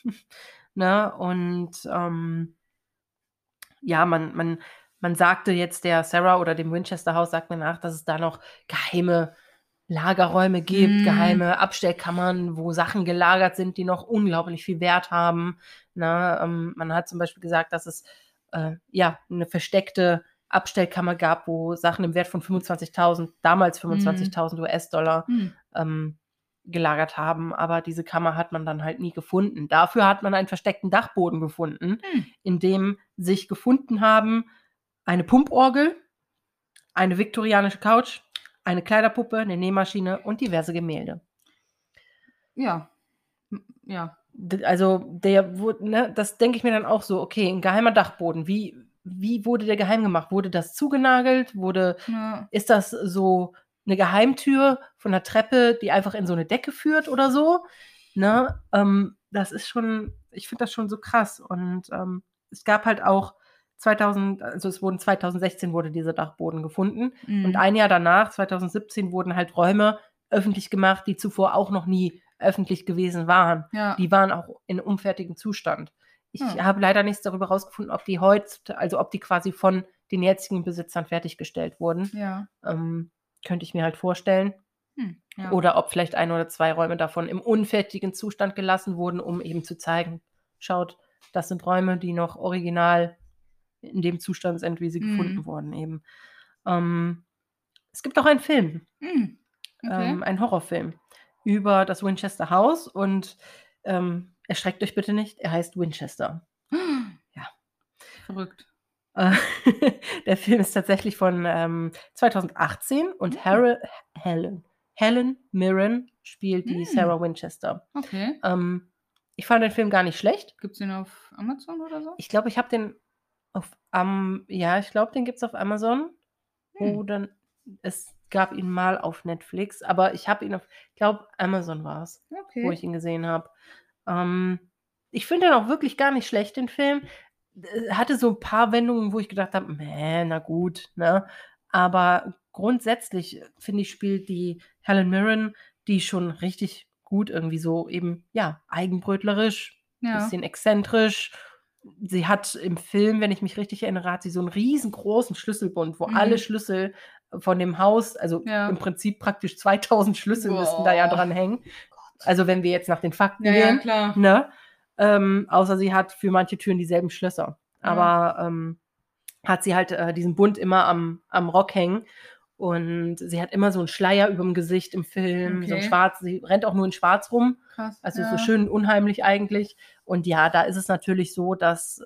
[SPEAKER 4] Ne? Und ähm, ja, man, man, man sagte jetzt der Sarah oder dem Winchester Haus, sagt man nach, dass es da noch geheime Lagerräume gibt,
[SPEAKER 3] Mm.
[SPEAKER 4] geheime Abstellkammern, wo Sachen gelagert sind, die noch unglaublich viel Wert haben. Ne? Ähm, man hat zum Beispiel gesagt, dass es äh, ja eine versteckte Abstellkammer gab, wo Sachen im Wert von fünfundzwanzigtausend, damals fünfundzwanzigtausend U S-Dollar
[SPEAKER 3] Hm.
[SPEAKER 4] ähm, gelagert haben, aber diese Kammer hat man dann halt nie gefunden. Dafür hat man einen versteckten Dachboden gefunden,
[SPEAKER 3] Hm.
[SPEAKER 4] in dem sich gefunden haben eine Pumporgel, eine viktorianische Couch, eine Kleiderpuppe, eine Nähmaschine und diverse Gemälde.
[SPEAKER 3] Ja. M- Ja.
[SPEAKER 4] D- Also der wurde, ne, das denke ich mir dann auch so, okay, ein geheimer Dachboden, wie, wie wurde der geheim gemacht? Wurde das zugenagelt? Wurde,
[SPEAKER 3] Ja.
[SPEAKER 4] ist das so eine Geheimtür von der Treppe, die einfach in so eine Decke führt oder so? Ne? Ähm, das ist schon, ich finde das schon so krass. Und ähm, es gab halt auch zweitausend, also es wurden zweitausendsechzehn wurde dieser Dachboden gefunden.
[SPEAKER 3] Mhm.
[SPEAKER 4] Und ein Jahr danach, zweitausendsiebzehn, wurden halt Räume öffentlich gemacht, die zuvor auch noch nie öffentlich gewesen waren.
[SPEAKER 3] Ja.
[SPEAKER 4] Die waren auch in unfertigem Zustand. Ich
[SPEAKER 3] Hm.
[SPEAKER 4] habe leider nichts darüber rausgefunden, ob die heute, also ob die quasi von den jetzigen Besitzern fertiggestellt wurden.
[SPEAKER 3] Ja.
[SPEAKER 4] Ähm, könnte ich mir halt vorstellen.
[SPEAKER 3] Hm. Ja.
[SPEAKER 4] Oder ob vielleicht ein oder zwei Räume davon im unfertigen Zustand gelassen wurden, um eben zu zeigen, schaut, das sind Räume, die noch original in dem Zustand sind, wie sie
[SPEAKER 3] Mhm.
[SPEAKER 4] gefunden wurden eben. Ähm, es gibt auch einen Film,
[SPEAKER 3] Hm. Okay.
[SPEAKER 4] ähm, einen Horrorfilm über das Winchester Haus und ähm, erschreckt euch bitte nicht, er heißt Winchester. ja.
[SPEAKER 3] Verrückt.
[SPEAKER 4] Äh, Der Film ist tatsächlich von ähm, zweitausendachtzehn und
[SPEAKER 3] Mhm.
[SPEAKER 4] Har- Helen, Helen Mirren spielt die
[SPEAKER 3] Mhm.
[SPEAKER 4] Sarah Winchester.
[SPEAKER 3] Okay.
[SPEAKER 4] Ähm, ich fand den Film gar nicht schlecht.
[SPEAKER 3] Gibt's den auf Amazon oder so?
[SPEAKER 4] Ich glaube, ich habe den auf am ja, ich glaube, den gibt es auf Amazon.
[SPEAKER 3] Hm.
[SPEAKER 4] Oder es gab ihn mal auf Netflix, aber ich habe ihn auf, ich glaube, Amazon war es,
[SPEAKER 3] Okay.
[SPEAKER 4] wo ich ihn gesehen habe. Ähm, ich finde den auch wirklich gar nicht schlecht, den Film. Äh, Hatte so ein paar Wendungen, wo ich gedacht habe, meh, na gut, ne? Aber grundsätzlich, finde ich, spielt die Helen Mirren die schon richtig gut irgendwie so eben, ja, eigenbrötlerisch,
[SPEAKER 3] Ja.
[SPEAKER 4] bisschen exzentrisch. Sie hat im Film, wenn ich mich richtig erinnere, hat sie so einen riesengroßen Schlüsselbund, wo
[SPEAKER 3] Mhm.
[SPEAKER 4] alle Schlüssel von dem Haus, also
[SPEAKER 3] Ja.
[SPEAKER 4] im Prinzip praktisch zweitausend Schlüssel müssten da ja
[SPEAKER 3] Boah.
[SPEAKER 4] dran hängen. Also wenn wir jetzt nach den Fakten
[SPEAKER 3] Ja, ja,
[SPEAKER 4] gehen,
[SPEAKER 3] klar.
[SPEAKER 4] ne? Ähm, außer sie hat für manche Türen dieselben Schlösser.
[SPEAKER 3] Ja.
[SPEAKER 4] Aber ähm, hat sie halt äh, diesen Bund immer am, am Rock hängen. Und sie hat immer so einen Schleier über dem Gesicht im Film, so ein
[SPEAKER 3] Okay.
[SPEAKER 4] Schwarz, sie rennt auch nur in Schwarz rum.
[SPEAKER 3] Krass.
[SPEAKER 4] Also
[SPEAKER 3] ja.
[SPEAKER 4] so schön unheimlich eigentlich. Und ja, da ist es natürlich so, dass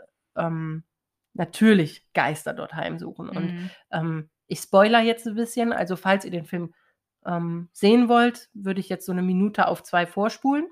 [SPEAKER 4] ähm, natürlich Geister dort heimsuchen. Und
[SPEAKER 3] Mhm.
[SPEAKER 4] ähm, ich spoiler jetzt ein bisschen. Also falls ihr den Film ähm, sehen wollt, würde ich jetzt so eine Minute auf zwei vorspulen.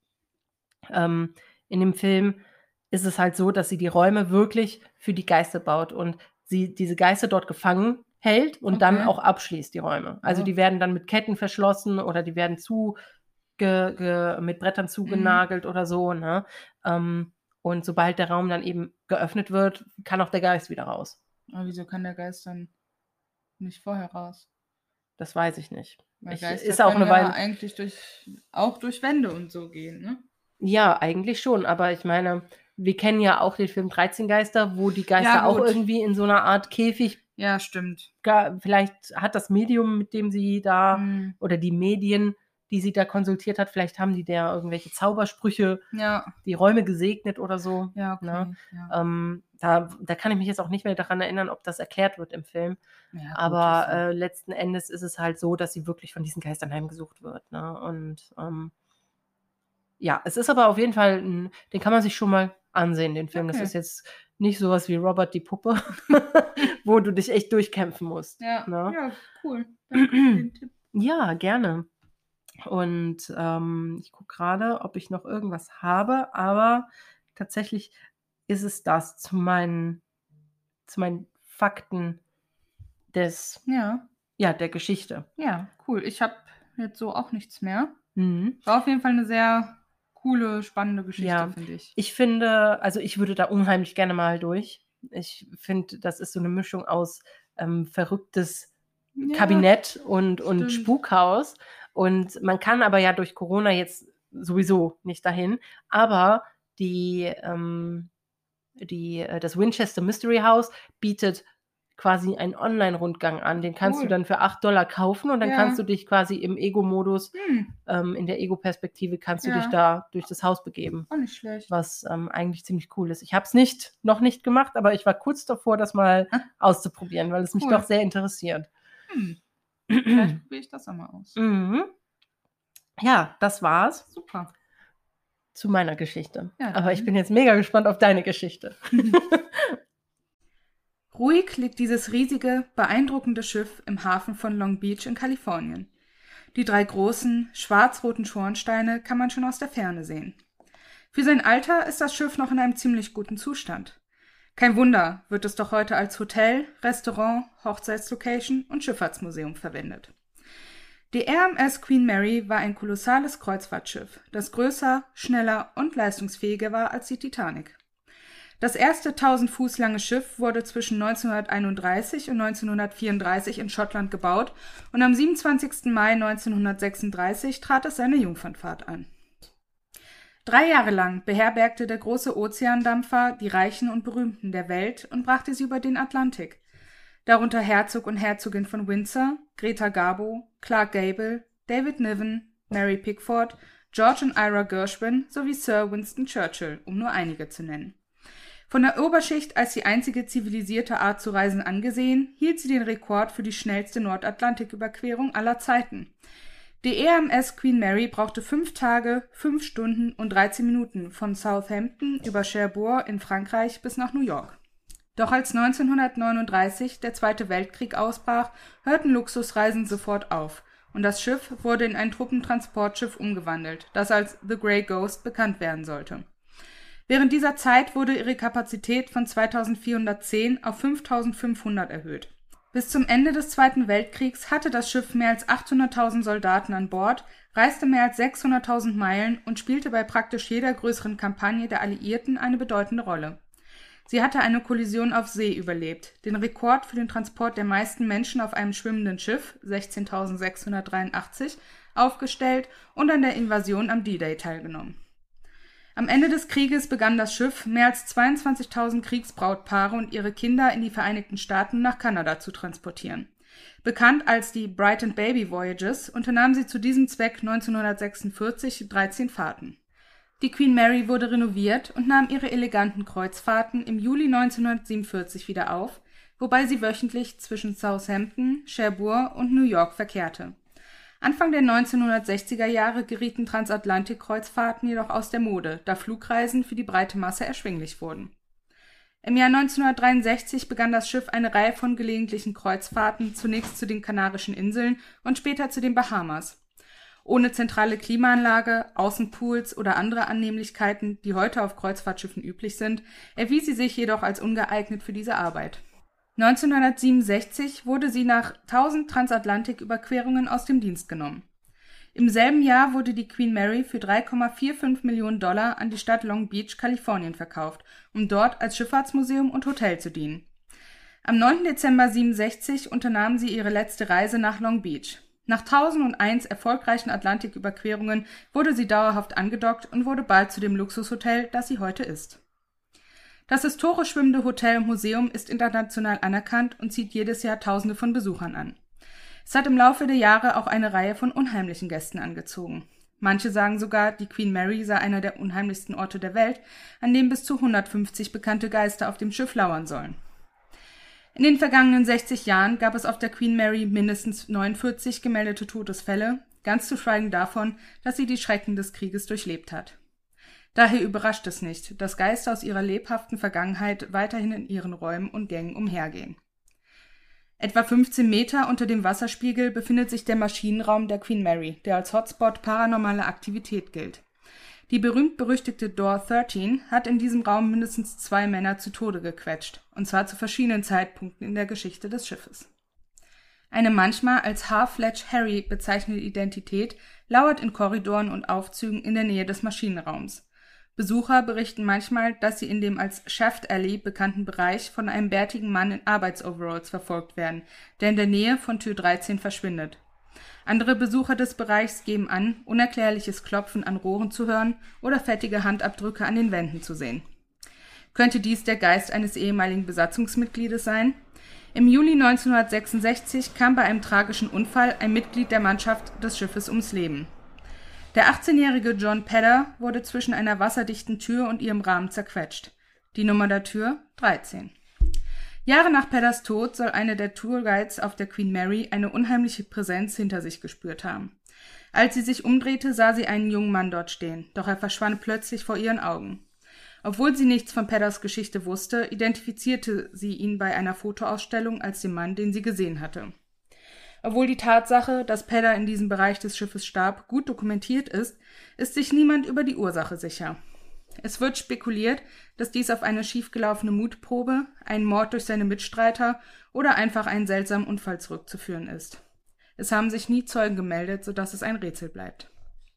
[SPEAKER 4] Ähm, in dem Film ist es halt so, dass sie die Räume wirklich für die Geister baut und sie diese Geister dort gefangen hält und dann
[SPEAKER 3] Okay.
[SPEAKER 4] auch abschließt, die Räume. Also
[SPEAKER 3] Oh.
[SPEAKER 4] die werden dann mit Ketten verschlossen oder die werden zu ge, ge, mit Brettern zugenagelt
[SPEAKER 3] Mhm.
[SPEAKER 4] oder so. Ne? Ähm, und sobald der Raum dann eben geöffnet wird, kann auch der Geist wieder raus.
[SPEAKER 3] Aber wieso kann der Geist dann nicht vorher raus?
[SPEAKER 4] Das weiß ich nicht.
[SPEAKER 3] Weil
[SPEAKER 4] Ich,
[SPEAKER 3] Geister
[SPEAKER 4] ist auch
[SPEAKER 3] können
[SPEAKER 4] eine
[SPEAKER 3] ja
[SPEAKER 4] Weile.
[SPEAKER 3] eigentlich durch, auch durch Wände und so gehen, ne?
[SPEAKER 4] Ja, eigentlich schon, aber ich meine, wir kennen ja auch den Film dreizehn Geister, wo die Geister
[SPEAKER 3] Ja,
[SPEAKER 4] auch
[SPEAKER 3] gut.
[SPEAKER 4] irgendwie in so einer Art Käfig,
[SPEAKER 3] Ja, stimmt.
[SPEAKER 4] gar, vielleicht hat das Medium, mit dem sie da,
[SPEAKER 3] Hm.
[SPEAKER 4] oder die Medien, die sie da konsultiert hat, vielleicht haben die da irgendwelche Zaubersprüche,
[SPEAKER 3] Ja,
[SPEAKER 4] die Räume gesegnet oder so.
[SPEAKER 3] ja, okay.
[SPEAKER 4] Ne?
[SPEAKER 3] Ja.
[SPEAKER 4] Ähm, da, da kann ich mich jetzt auch nicht mehr daran erinnern, ob das erklärt wird im Film.
[SPEAKER 3] Ja, gut,
[SPEAKER 4] Aber
[SPEAKER 3] ist ja-
[SPEAKER 4] äh, letzten Endes ist es halt so, dass sie wirklich von diesen Geistern heimgesucht wird. Ne? Und ähm, ja, es ist aber auf jeden Fall, ein, den kann man sich schon mal ansehen, den Film.
[SPEAKER 3] Okay.
[SPEAKER 4] Das ist jetzt nicht sowas wie Robert die Puppe, wo du dich echt durchkämpfen musst.
[SPEAKER 3] ja.
[SPEAKER 4] Ne?
[SPEAKER 3] ja, cool. Danke für den Tipp.
[SPEAKER 4] Ja, gerne. Und ähm, ich gucke gerade, ob ich noch irgendwas habe, aber tatsächlich ist es das zu meinen, zu meinen Fakten des,
[SPEAKER 3] Ja,
[SPEAKER 4] ja, der Geschichte.
[SPEAKER 3] ja, cool. Ich habe jetzt so auch nichts mehr.
[SPEAKER 4] Mhm.
[SPEAKER 3] War auf jeden Fall eine sehr coole, spannende Geschichte,
[SPEAKER 4] Ja.
[SPEAKER 3] finde ich.
[SPEAKER 4] Ich finde, also ich würde da unheimlich gerne mal durch. Ich finde, das ist so eine Mischung aus ähm, verrücktes
[SPEAKER 3] Ja,
[SPEAKER 4] Kabinett und, und
[SPEAKER 3] stimmt.
[SPEAKER 4] Spukhaus. Und man kann aber ja durch Corona jetzt sowieso nicht dahin. Aber die, ähm, die, äh, das Winchester Mystery House bietet quasi einen Online-Rundgang an. Den kannst
[SPEAKER 3] Cool.
[SPEAKER 4] du dann für acht Dollar kaufen und dann
[SPEAKER 3] Ja.
[SPEAKER 4] kannst du dich quasi im Ego-Modus,
[SPEAKER 3] Hm,
[SPEAKER 4] ähm, in der Ego-Perspektive, kannst du
[SPEAKER 3] Ja.
[SPEAKER 4] dich da durch das Haus begeben.
[SPEAKER 3] auch nicht schlecht.
[SPEAKER 4] Was ähm, eigentlich ziemlich cool ist. Ich habe es nicht, noch nicht gemacht, aber ich war kurz davor, das mal
[SPEAKER 3] Ah.
[SPEAKER 4] auszuprobieren, weil es mich
[SPEAKER 3] Cool.
[SPEAKER 4] doch sehr interessiert.
[SPEAKER 3] Hm, vielleicht probiere ich das auch mal aus.
[SPEAKER 4] Mhm. Ja, das war's
[SPEAKER 3] Super.
[SPEAKER 4] zu meiner Geschichte.
[SPEAKER 3] Ja,
[SPEAKER 4] aber ich
[SPEAKER 3] dann.
[SPEAKER 4] bin jetzt mega gespannt auf deine Geschichte.
[SPEAKER 3] Ruhig liegt dieses riesige, beeindruckende Schiff im Hafen von Long Beach in Kalifornien. Die drei großen, schwarz-roten Schornsteine kann man schon aus der Ferne sehen. Für sein Alter ist das Schiff noch in einem ziemlich guten Zustand. Kein Wunder, wird es doch heute als Hotel, Restaurant, Hochzeitslocation und Schifffahrtsmuseum verwendet. Die R M S Queen Mary war ein kolossales Kreuzfahrtschiff, das größer, schneller und leistungsfähiger war als die Titanic. Das erste tausend Fuß lange Schiff wurde zwischen neunzehnhunderteinunddreißig und neunzehnhundertvierunddreißig in Schottland gebaut und am siebenundzwanzigsten Mai neunzehnhundertsechsunddreißig trat es seine Jungfernfahrt an. Drei Jahre lang beherbergte der große Ozeandampfer die Reichen und Berühmten der Welt und brachte sie über den Atlantik. Darunter Herzog und Herzogin von Windsor, Greta Garbo, Clark Gable, David Niven, Mary Pickford, George und Ira Gershwin sowie Sir Winston Churchill, um nur einige zu nennen. Von der Oberschicht als die einzige zivilisierte Art zu reisen angesehen, hielt sie den Rekord für die schnellste Nordatlantiküberquerung aller Zeiten. Die R M S Queen Mary brauchte fünf Tage, fünf Stunden und dreizehn Minuten von Southampton über Cherbourg in Frankreich bis nach New York. Doch als neunzehnhundertneununddreißig der Zweite Weltkrieg ausbrach, hörten Luxusreisen sofort auf und das Schiff wurde in ein Truppentransportschiff umgewandelt, das als The Grey Ghost bekannt werden sollte. Während dieser Zeit wurde ihre Kapazität von zweitausendvierhundertzehn auf fünftausendfünfhundert erhöht. Bis zum Ende des Zweiten Weltkriegs hatte das Schiff mehr als achthunderttausend Soldaten an Bord, reiste mehr als sechshunderttausend Meilen und spielte bei praktisch jeder größeren Kampagne der Alliierten eine bedeutende Rolle. Sie hatte eine Kollision auf See überlebt, den Rekord für den Transport der meisten Menschen auf einem schwimmenden Schiff, sechzehntausendsechshundertdreiundachtzig, aufgestellt und an der Invasion am D-Day teilgenommen. Am Ende des Krieges begann das Schiff, mehr als zweiundzwanzigtausend Kriegsbrautpaare und ihre Kinder in die Vereinigten Staaten nach Kanada zu transportieren. Bekannt als die Bright and Baby Voyages unternahm sie zu diesem Zweck neunzehnhundertsechsundvierzig dreizehn Fahrten. Die Queen Mary wurde renoviert und nahm ihre eleganten Kreuzfahrten im Juli neunzehnhundertsiebenundvierzig wieder auf, wobei sie wöchentlich zwischen Southampton, Cherbourg und New York verkehrte. Anfang der neunzehnhundertsechziger Jahre gerieten Transatlantik-Kreuzfahrten jedoch aus der Mode, da Flugreisen für die breite Masse erschwinglich wurden. Im Jahr neunzehnhundertdreiundsechzig begann das Schiff eine Reihe von gelegentlichen Kreuzfahrten, zunächst zu den Kanarischen Inseln und später zu den Bahamas. Ohne zentrale Klimaanlage, Außenpools oder andere Annehmlichkeiten, die heute auf Kreuzfahrtschiffen üblich sind, erwies sie sich jedoch als ungeeignet für diese Arbeit. neunzehnhundertsiebenundsechzig wurde sie nach tausend Transatlantiküberquerungen aus dem Dienst genommen. Im selben Jahr wurde die Queen Mary für drei Komma fünfundvierzig Millionen Dollar an die Stadt Long Beach, Kalifornien verkauft, um dort als Schifffahrtsmuseum und Hotel zu dienen. Am neunten Dezember siebenundsechzig unternahm sie ihre letzte Reise nach Long Beach. Nach tausendeins erfolgreichen Atlantiküberquerungen wurde sie dauerhaft angedockt und wurde bald zu dem Luxushotel, das sie heute ist. Das historisch schwimmende Hotel und Museum ist international anerkannt und zieht jedes Jahr Tausende von Besuchern an. Es hat im Laufe der Jahre auch eine Reihe von unheimlichen Gästen angezogen. Manche sagen sogar, die Queen Mary sei einer der unheimlichsten Orte der Welt, an dem bis zu hundertfünfzig bekannte Geister auf dem Schiff lauern sollen. In den vergangenen sechzig Jahren gab es auf der Queen Mary mindestens neunundvierzig gemeldete Todesfälle, ganz zu schweigen davon, dass sie die Schrecken des Krieges durchlebt hat. Daher überrascht es nicht, dass Geister aus ihrer lebhaften Vergangenheit weiterhin in ihren Räumen und Gängen umhergehen. Etwa fünfzehn Meter unter dem Wasserspiegel befindet sich der Maschinenraum der Queen Mary, der als Hotspot paranormaler Aktivität gilt. Die berühmt-berüchtigte Door dreizehn hat in diesem Raum mindestens zwei Männer zu Tode gequetscht, und zwar zu verschiedenen Zeitpunkten in der Geschichte des Schiffes. Eine manchmal als Half-Fledged Harry bezeichnete Identität lauert in Korridoren und Aufzügen in der Nähe des Maschinenraums. Besucher berichten manchmal, dass sie in dem als Shaft Alley bekannten Bereich von einem bärtigen Mann in Arbeitsoveralls verfolgt werden, der in der Nähe von Tür dreizehn verschwindet. Andere Besucher des Bereichs geben an, unerklärliches Klopfen an Rohren zu hören oder fettige Handabdrücke an den Wänden zu sehen. Könnte dies der Geist eines ehemaligen Besatzungsmitgliedes sein? Im Juli neunzehnhundertsechsundsechzig kam bei einem tragischen Unfall ein Mitglied der Mannschaft des Schiffes ums Leben. Der achtzehnjährige John Pedder wurde zwischen einer wasserdichten Tür und ihrem Rahmen zerquetscht. Die Nummer der Tür dreizehn. Jahre nach Pedders Tod soll eine der Tourguides auf der Queen Mary eine unheimliche Präsenz hinter sich gespürt haben. Als sie sich umdrehte, sah sie einen jungen Mann dort stehen, doch er verschwand plötzlich vor ihren Augen. Obwohl sie nichts von Pedders Geschichte wusste, identifizierte sie ihn bei einer Fotoausstellung als den Mann, den sie gesehen hatte. Obwohl die Tatsache, dass Pedder in diesem Bereich des Schiffes starb, gut dokumentiert ist, ist sich niemand über die Ursache sicher. Es wird spekuliert, dass dies auf eine schiefgelaufene Mutprobe, einen Mord durch seine Mitstreiter oder einfach einen seltsamen Unfall zurückzuführen ist. Es haben sich nie Zeugen gemeldet, sodass es ein Rätsel bleibt.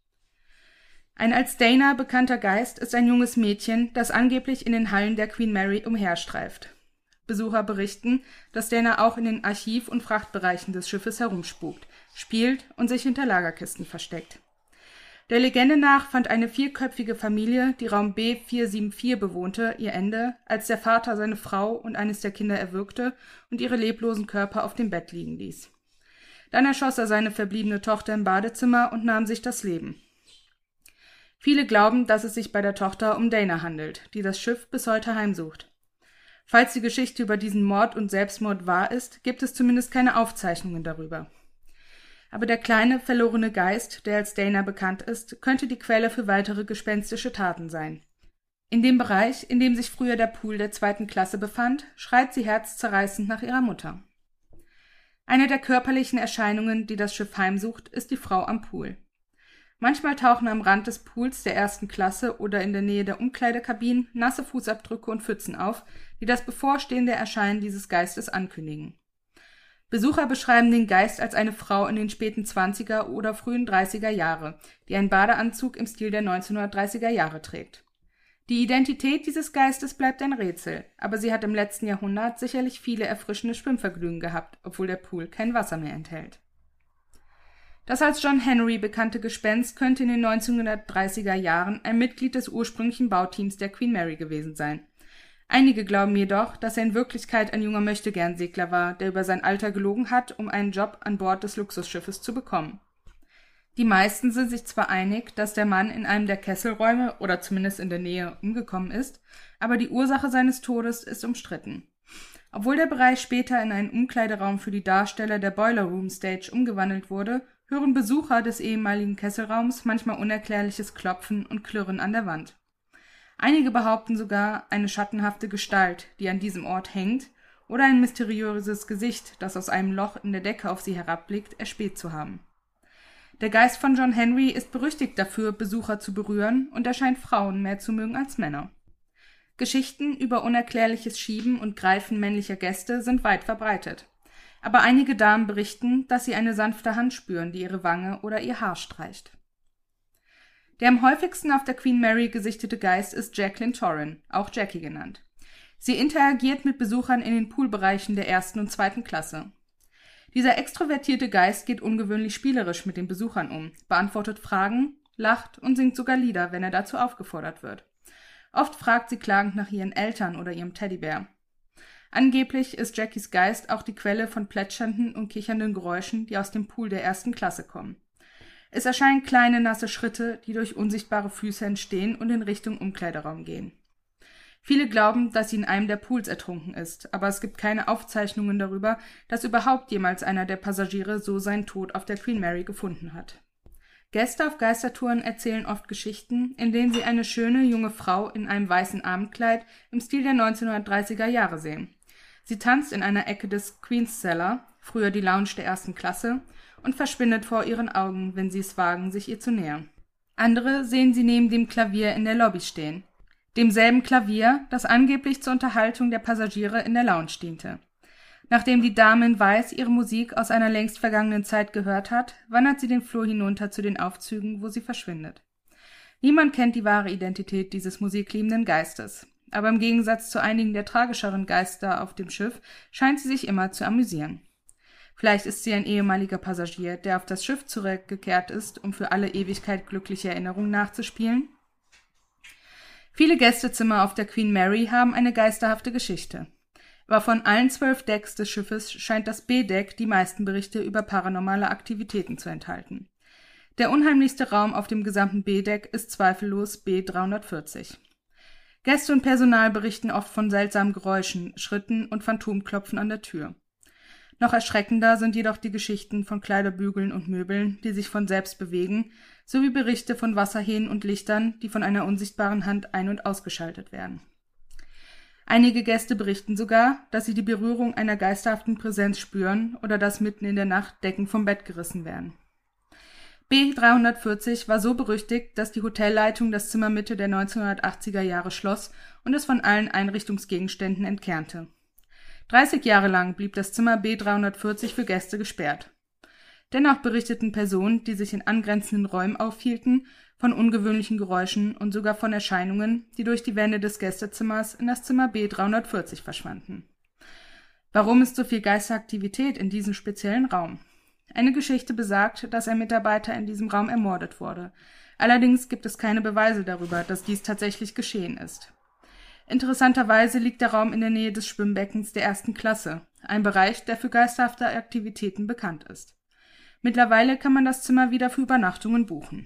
[SPEAKER 3] Ein als Dana bekannter Geist ist ein junges Mädchen, das angeblich in den Hallen der Queen Mary umherstreift. Besucher berichten, dass Dana auch in den Archiv- und Frachtbereichen des Schiffes herumspukt, spielt und sich hinter Lagerkisten versteckt. Der Legende nach fand eine vierköpfige Familie, die Raum B vier sieben vier bewohnte, ihr Ende, als der Vater seine Frau und eines der Kinder erwürgte und ihre leblosen Körper auf dem Bett liegen ließ. Dann erschoss er seine verbliebene Tochter im Badezimmer und nahm sich das Leben. Viele glauben, dass es sich bei der Tochter um Dana handelt, die das Schiff bis heute heimsucht. Falls die Geschichte über diesen Mord und Selbstmord wahr ist, gibt es zumindest keine Aufzeichnungen darüber. Aber der kleine, verlorene Geist, der als Dana bekannt ist, könnte die Quelle für weitere gespenstische Taten sein. In dem Bereich, in dem sich früher der Pool der zweiten Klasse befand, schreit sie herzzerreißend nach ihrer Mutter. Eine der körperlichen Erscheinungen, die das Schiff heimsucht, ist die Frau am Pool. Manchmal tauchen am Rand des Pools der ersten Klasse oder in der Nähe der Umkleidekabinen nasse Fußabdrücke und Pfützen auf, die das bevorstehende Erscheinen dieses Geistes ankündigen. Besucher beschreiben den Geist als eine Frau in den späten zwanziger oder frühen dreißiger Jahre, die einen Badeanzug im Stil der neunzehnhundertdreißiger Jahre trägt. Die Identität dieses Geistes bleibt ein Rätsel, aber sie hat im letzten Jahrhundert sicherlich viele erfrischende Schwimmvergnügen gehabt, obwohl der Pool kein Wasser mehr enthält. Das als John Henry bekannte Gespenst könnte in den neunzehnhundertdreißiger Jahren ein Mitglied des ursprünglichen Bauteams der Queen Mary gewesen sein. Einige glauben jedoch, dass er in Wirklichkeit ein junger Möchtegern-Segler war, der über sein Alter gelogen hat, um einen Job an Bord des Luxusschiffes zu bekommen. Die meisten sind sich zwar einig, dass der Mann in einem der Kesselräume oder zumindest in der Nähe umgekommen ist, aber die Ursache seines Todes ist umstritten. Obwohl der Bereich später in einen Umkleideraum für die Darsteller der Boiler Room Stage umgewandelt wurde, hören Besucher des ehemaligen Kesselraums manchmal unerklärliches Klopfen und Klirren an der Wand. Einige behaupten sogar, eine schattenhafte Gestalt, die an diesem Ort hängt, oder ein mysteriöses Gesicht, das aus einem Loch in der Decke auf sie herabblickt, erspäht zu haben. Der Geist von John Henry ist berüchtigt dafür, Besucher zu berühren, und er scheint Frauen mehr zu mögen als Männer. Geschichten über unerklärliches Schieben und Greifen männlicher Gäste sind weit verbreitet. Aber einige Damen berichten, dass sie eine sanfte Hand spüren, die ihre Wange oder ihr Haar streicht. Der am häufigsten auf der Queen Mary gesichtete Geist ist Jacqueline Torrin, auch Jackie genannt. Sie interagiert mit Besuchern in den Poolbereichen der ersten und zweiten Klasse. Dieser extrovertierte Geist geht ungewöhnlich spielerisch mit den Besuchern um, beantwortet Fragen, lacht und singt sogar Lieder, wenn er dazu aufgefordert wird. Oft fragt sie klagend nach ihren Eltern oder ihrem Teddybär. Angeblich ist Jackies Geist auch die Quelle von plätschernden und kichernden Geräuschen, die aus dem Pool der ersten Klasse kommen. Es erscheinen kleine, nasse Schritte, die durch unsichtbare Füße entstehen und in Richtung Umkleideraum gehen. Viele glauben, dass sie in einem der Pools ertrunken ist, aber es gibt keine Aufzeichnungen darüber, dass überhaupt jemals einer der Passagiere so seinen Tod auf der Queen Mary gefunden hat. Gäste auf Geistertouren erzählen oft Geschichten, in denen sie eine schöne, junge Frau in einem weißen Abendkleid im Stil der neunzehnhundertdreißiger Jahre sehen. Sie tanzt in einer Ecke des Queen's Cellar, früher die Lounge der ersten Klasse, und verschwindet vor ihren Augen, wenn sie es wagen, sich ihr zu nähern. Andere sehen sie neben dem Klavier in der Lobby stehen. Demselben Klavier, das angeblich zur Unterhaltung der Passagiere in der Lounge diente. Nachdem die Dame in Weiß ihre Musik aus einer längst vergangenen Zeit gehört hat, wandert sie den Flur hinunter zu den Aufzügen, wo sie verschwindet. Niemand kennt die wahre Identität dieses musikliebenden Geistes, aber im Gegensatz zu einigen der tragischeren Geister auf dem Schiff scheint sie sich immer zu amüsieren. Vielleicht ist sie ein ehemaliger Passagier, der auf das Schiff zurückgekehrt ist, um für alle Ewigkeit glückliche Erinnerungen nachzuspielen. Viele Gästezimmer auf der Queen Mary haben eine geisterhafte Geschichte. Aber von allen zwölf Decks des Schiffes scheint das B-Deck die meisten Berichte über paranormale Aktivitäten zu enthalten. Der unheimlichste Raum auf dem gesamten B-Deck ist zweifellos B dreihundertvierzig. Gäste und Personal berichten oft von seltsamen Geräuschen, Schritten und Phantomklopfen an der Tür. Noch erschreckender sind jedoch die Geschichten von Kleiderbügeln und Möbeln, die sich von selbst bewegen, sowie Berichte von Wasserhähnen und Lichtern, die von einer unsichtbaren Hand ein- und ausgeschaltet werden. Einige Gäste berichten sogar, dass sie die Berührung einer geisterhaften Präsenz spüren oder dass mitten in der Nacht Decken vom Bett gerissen werden. B dreihundertvierzig war so berüchtigt, dass die Hotelleitung das Zimmer Mitte der neunzehnhundertachtziger Jahre schloss und es von allen Einrichtungsgegenständen entkernte. dreißig Jahre lang blieb das Zimmer B dreihundertvierzig für Gäste gesperrt. Dennoch berichteten Personen, die sich in angrenzenden Räumen aufhielten, von ungewöhnlichen Geräuschen und sogar von Erscheinungen, die durch die Wände des Gästezimmers in das Zimmer B dreihundertvierzig verschwanden. Warum ist so viel Geisteraktivität in diesem speziellen Raum? Eine Geschichte besagt, dass ein Mitarbeiter in diesem Raum ermordet wurde. Allerdings gibt es keine Beweise darüber, dass dies tatsächlich geschehen ist. Interessanterweise liegt der Raum in der Nähe des Schwimmbeckens der ersten Klasse, ein Bereich, der für geisterhafte Aktivitäten bekannt ist. Mittlerweile kann man das Zimmer wieder für Übernachtungen buchen.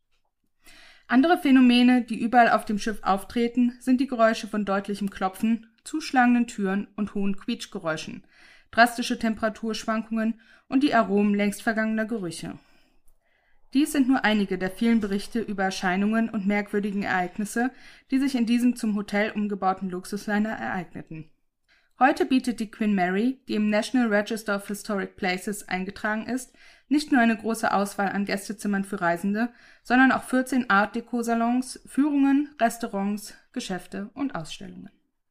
[SPEAKER 3] Andere Phänomene, die überall auf dem Schiff auftreten, sind die Geräusche von deutlichem Klopfen, zuschlagenden Türen und hohen Quietschgeräuschen, drastische Temperaturschwankungen und die Aromen längst vergangener Gerüche. Dies sind nur einige der vielen Berichte über Erscheinungen und merkwürdigen Ereignisse, die sich in diesem zum Hotel umgebauten Luxusliner ereigneten. Heute bietet die Queen Mary, die im National Register of Historic Places eingetragen ist, nicht nur eine große Auswahl an Gästezimmern für Reisende, sondern auch vierzehn Art-Deco-Salons, Führungen, Restaurants, Geschäfte und Ausstellungen.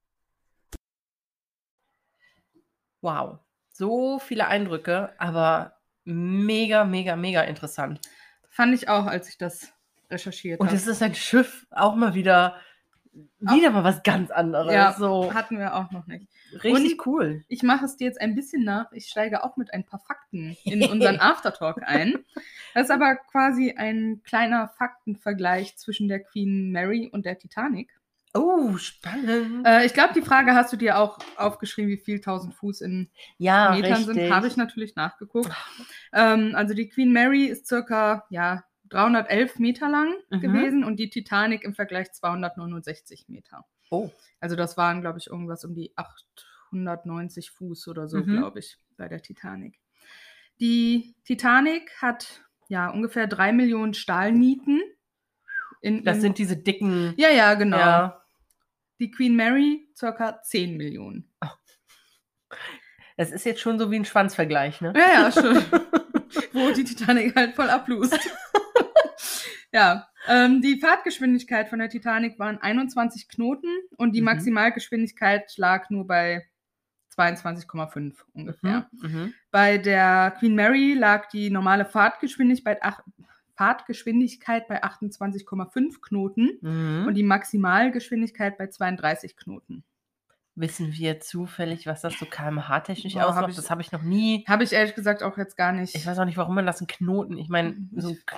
[SPEAKER 4] Wow, so viele Eindrücke, aber mega, mega, mega interessant.
[SPEAKER 3] Fand ich auch, als ich das recherchiert habe.
[SPEAKER 4] Und es ist ein Schiff auch mal wieder, wieder auch mal was ganz anderes.
[SPEAKER 3] Ja,
[SPEAKER 4] so.
[SPEAKER 3] Hatten wir auch noch nicht.
[SPEAKER 4] Richtig
[SPEAKER 3] Und
[SPEAKER 4] cool.
[SPEAKER 3] Ich mache es dir jetzt ein bisschen nach. Ich steige auch mit ein paar Fakten in unseren Aftertalk ein. Das ist aber quasi ein kleiner Faktenvergleich zwischen der Queen Mary und der Titanic.
[SPEAKER 4] Oh, spannend.
[SPEAKER 3] Äh, ich glaube, die Frage hast du dir auch aufgeschrieben, wie viel tausend Fuß in
[SPEAKER 4] ja,
[SPEAKER 3] Metern
[SPEAKER 4] richtig.
[SPEAKER 3] sind. Habe ich natürlich nachgeguckt. Ähm, also die Queen Mary ist circa ja, dreihundertelf Meter lang mhm. gewesen und die Titanic im Vergleich zweihundertneunundsechzig Meter.
[SPEAKER 4] Oh.
[SPEAKER 3] Also das waren, glaube ich, irgendwas um die achthundertneunzig Fuß oder so,
[SPEAKER 4] mhm.
[SPEAKER 3] glaube ich, bei der Titanic. Die Titanic hat ja ungefähr drei Millionen Stahlnieten. In,
[SPEAKER 4] das
[SPEAKER 3] in,
[SPEAKER 4] sind diese dicken...
[SPEAKER 3] Ja, ja, genau.
[SPEAKER 4] Ja.
[SPEAKER 3] Die Queen Mary circa zehn Millionen.
[SPEAKER 4] Das ist jetzt schon so wie ein Schwanzvergleich, ne?
[SPEAKER 3] Ja, ja, schon. Wo die Titanic halt voll ablust. Ja, ähm, die Fahrtgeschwindigkeit von der Titanic waren einundzwanzig Knoten und die mhm. Maximalgeschwindigkeit lag nur bei zweiundzwanzig Komma fünf ungefähr.
[SPEAKER 4] Mhm. Mhm.
[SPEAKER 3] Bei der Queen Mary lag die normale Fahrtgeschwindigkeit, ach, Fahrtgeschwindigkeit bei achtundzwanzig Komma fünf Knoten mhm. und die Maximalgeschwindigkeit bei zweiunddreißig Knoten.
[SPEAKER 4] Wissen wir zufällig, was das so Kilometer pro Stunde technisch
[SPEAKER 3] Boah,
[SPEAKER 4] ausmacht?
[SPEAKER 3] hab ich,
[SPEAKER 4] das habe ich noch nie.
[SPEAKER 3] Habe ich ehrlich gesagt auch jetzt gar nicht.
[SPEAKER 4] Ich weiß auch nicht, warum man das ein Knoten. Ich meine, so ein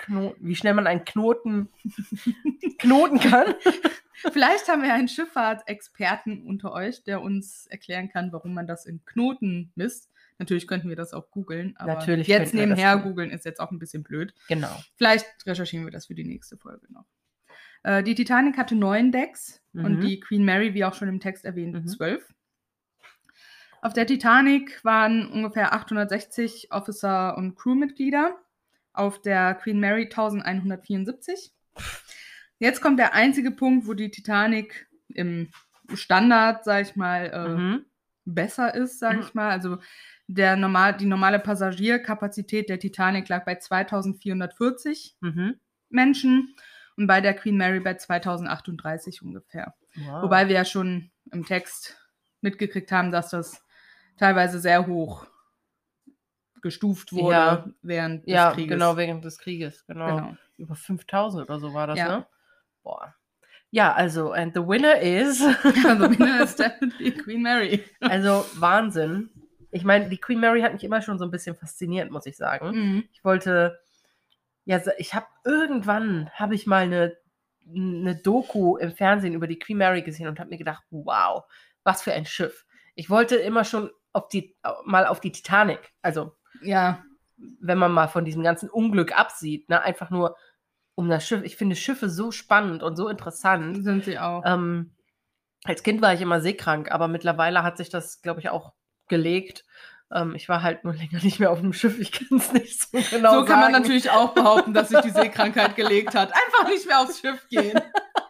[SPEAKER 4] Knoten, wie schnell man einen Knoten knoten kann.
[SPEAKER 3] Vielleicht haben wir einen Schifffahrtsexperten unter euch, der uns erklären kann, warum man das in Knoten misst. Natürlich könnten wir das auch googeln, aber
[SPEAKER 4] Natürlich
[SPEAKER 3] jetzt
[SPEAKER 4] könnten wir das
[SPEAKER 3] nebenher
[SPEAKER 4] tun.
[SPEAKER 3] googeln ist jetzt auch ein bisschen blöd.
[SPEAKER 4] Genau.
[SPEAKER 3] Vielleicht recherchieren wir das für die nächste Folge noch. Äh, die Titanic hatte neun Decks
[SPEAKER 4] Mhm.
[SPEAKER 3] und die Queen Mary, wie auch schon im Text erwähnt,
[SPEAKER 4] Mhm.
[SPEAKER 3] zwölf. Auf der Titanic waren ungefähr achthundertsechzig Officer- und Crewmitglieder. Auf der Queen Mary elfhundertvierundsiebzig. Jetzt kommt der einzige Punkt, wo die Titanic im Standard, sag ich mal, äh,
[SPEAKER 4] Mhm.
[SPEAKER 3] besser ist, sag
[SPEAKER 4] Mhm.
[SPEAKER 3] ich mal. Also der normal, die normale Passagierkapazität der Titanic lag bei zweitausendvierhundertvierzig
[SPEAKER 4] Mhm.
[SPEAKER 3] Menschen und bei der Queen Mary bei zweitausendachtunddreißig ungefähr.
[SPEAKER 4] Wow.
[SPEAKER 3] Wobei wir ja schon im Text mitgekriegt haben, dass das teilweise sehr hoch gestuft wurde
[SPEAKER 4] Ja.
[SPEAKER 3] während des
[SPEAKER 4] ja,
[SPEAKER 3] Krieges.
[SPEAKER 4] genau, wegen des Krieges. Genau.
[SPEAKER 3] Genau.
[SPEAKER 4] Über fünftausend oder so war das,
[SPEAKER 3] Ja.
[SPEAKER 4] ne? Boah. Ja, also, and the winner is...
[SPEAKER 3] Also winner is definitely Queen Mary.
[SPEAKER 4] Also, Wahnsinn. Ich meine, die Queen Mary hat mich immer schon so ein bisschen fasziniert, muss ich sagen.
[SPEAKER 3] Mhm.
[SPEAKER 4] Ich wollte... Ja, so- ich habe irgendwann, habe ich mal eine, eine Doku im Fernsehen über die Queen Mary gesehen und habe mir gedacht, wow, was für ein Schiff. Ich wollte immer schon auf die, mal auf die Titanic, also
[SPEAKER 3] Ja,
[SPEAKER 4] wenn man mal von diesem ganzen Unglück absieht, ne, einfach nur um das Schiff. Ich finde Schiffe so spannend und so interessant.
[SPEAKER 3] sind sie auch.
[SPEAKER 4] Ähm, als Kind war ich immer seekrank, aber mittlerweile hat sich das, glaube ich, auch gelegt. Ähm, ich war halt nur länger nicht mehr auf dem Schiff. Ich kann es nicht so genau
[SPEAKER 3] so
[SPEAKER 4] sagen.
[SPEAKER 3] kann man natürlich auch behaupten, dass sich die Seekrankheit gelegt hat. Einfach nicht mehr aufs Schiff gehen.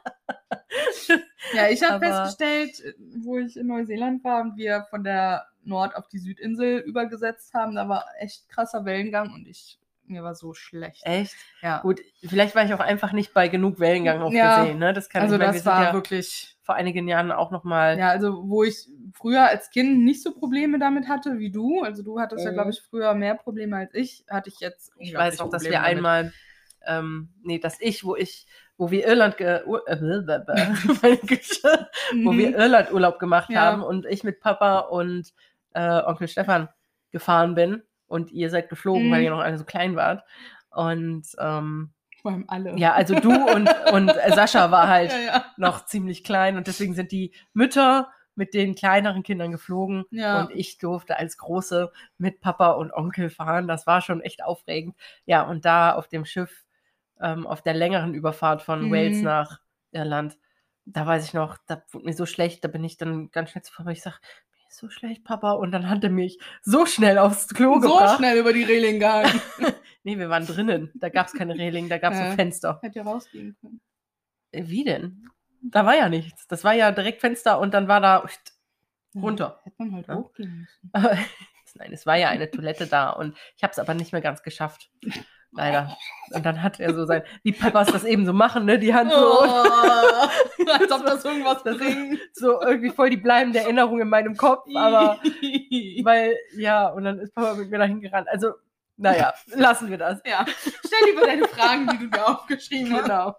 [SPEAKER 3] Ja, ich habe
[SPEAKER 4] Aber-
[SPEAKER 3] festgestellt, wo ich in Neuseeland war und wir von der Nord- auf die Südinsel übergesetzt haben, da war echt krasser Wellengang und ich, mir war so schlecht.
[SPEAKER 4] Echt?
[SPEAKER 3] Ja.
[SPEAKER 4] Gut, vielleicht war ich auch einfach nicht bei genug Wellengang auf
[SPEAKER 3] Ja.
[SPEAKER 4] gesehen. Ne? Das kann
[SPEAKER 3] Also
[SPEAKER 4] ich meine, wir
[SPEAKER 3] das
[SPEAKER 4] sind
[SPEAKER 3] war
[SPEAKER 4] ja
[SPEAKER 3] wirklich,
[SPEAKER 4] vor einigen Jahren auch nochmal.
[SPEAKER 3] ja, also wo ich früher als Kind nicht so Probleme damit hatte wie du, also du hattest ja,
[SPEAKER 4] Mhm.
[SPEAKER 3] glaube ich, früher mehr Probleme als ich, hatte ich jetzt
[SPEAKER 4] Ich weiß noch, dass wir
[SPEAKER 3] Probleme damit.
[SPEAKER 4] einmal, ähm, nee, dass ich, wo ich, wo wir Irland, ge Ur äh, meine Güte, wo wir Irland Urlaub gemacht
[SPEAKER 3] Ja.
[SPEAKER 4] haben und ich mit Papa und äh, Onkel Stefan gefahren bin und ihr seid geflogen,
[SPEAKER 3] Mhm.
[SPEAKER 4] weil ihr noch alle so klein wart. Und ähm,
[SPEAKER 3] Vor allem alle.
[SPEAKER 4] ja, also du und, und äh, Sascha war halt
[SPEAKER 3] ja, ja.
[SPEAKER 4] noch ziemlich klein und deswegen sind die Mütter mit den kleineren Kindern geflogen
[SPEAKER 3] Ja.
[SPEAKER 4] und ich durfte als Große mit Papa und Onkel fahren. Das war schon echt aufregend. Ja, und da auf dem Schiff, ähm, auf der längeren Überfahrt von
[SPEAKER 3] Mhm.
[SPEAKER 4] Wales nach Irland, da weiß ich noch, da wurde mir so schlecht, da bin ich dann ganz schnell zu Papa, ich sag, mir ist so schlecht, Papa, und dann hat er mich so schnell aufs Klo
[SPEAKER 3] So
[SPEAKER 4] gebracht.
[SPEAKER 3] schnell über die Reling gegangen.
[SPEAKER 4] Nee, wir waren drinnen, da gab es keine Reling, da gab es
[SPEAKER 3] Ja.
[SPEAKER 4] so Fenster.
[SPEAKER 3] Hätte ja rausgehen können.
[SPEAKER 4] Äh, Wie denn? Da war ja nichts. Das war ja direkt Fenster und dann war da runter.
[SPEAKER 3] Hätte man halt
[SPEAKER 4] Ja.
[SPEAKER 3] hochgehen müssen.
[SPEAKER 4] Aber- Nein, es war ja eine Toilette da und ich habe es aber nicht mehr ganz geschafft. Leider. Und dann hat er so sein, wie Papas das eben so machen, ne? Die Hand so,
[SPEAKER 3] Oh, als ob das irgendwas
[SPEAKER 4] das
[SPEAKER 3] bringt.
[SPEAKER 4] ist so irgendwie voll die bleibende Erinnerung in meinem Kopf, aber weil, ja, und dann ist Papa mit mir dahin gerannt. Also, naja, lassen wir das.
[SPEAKER 3] ja, stell lieber deine Fragen, die du dir aufgeschrieben hast.
[SPEAKER 4] Genau.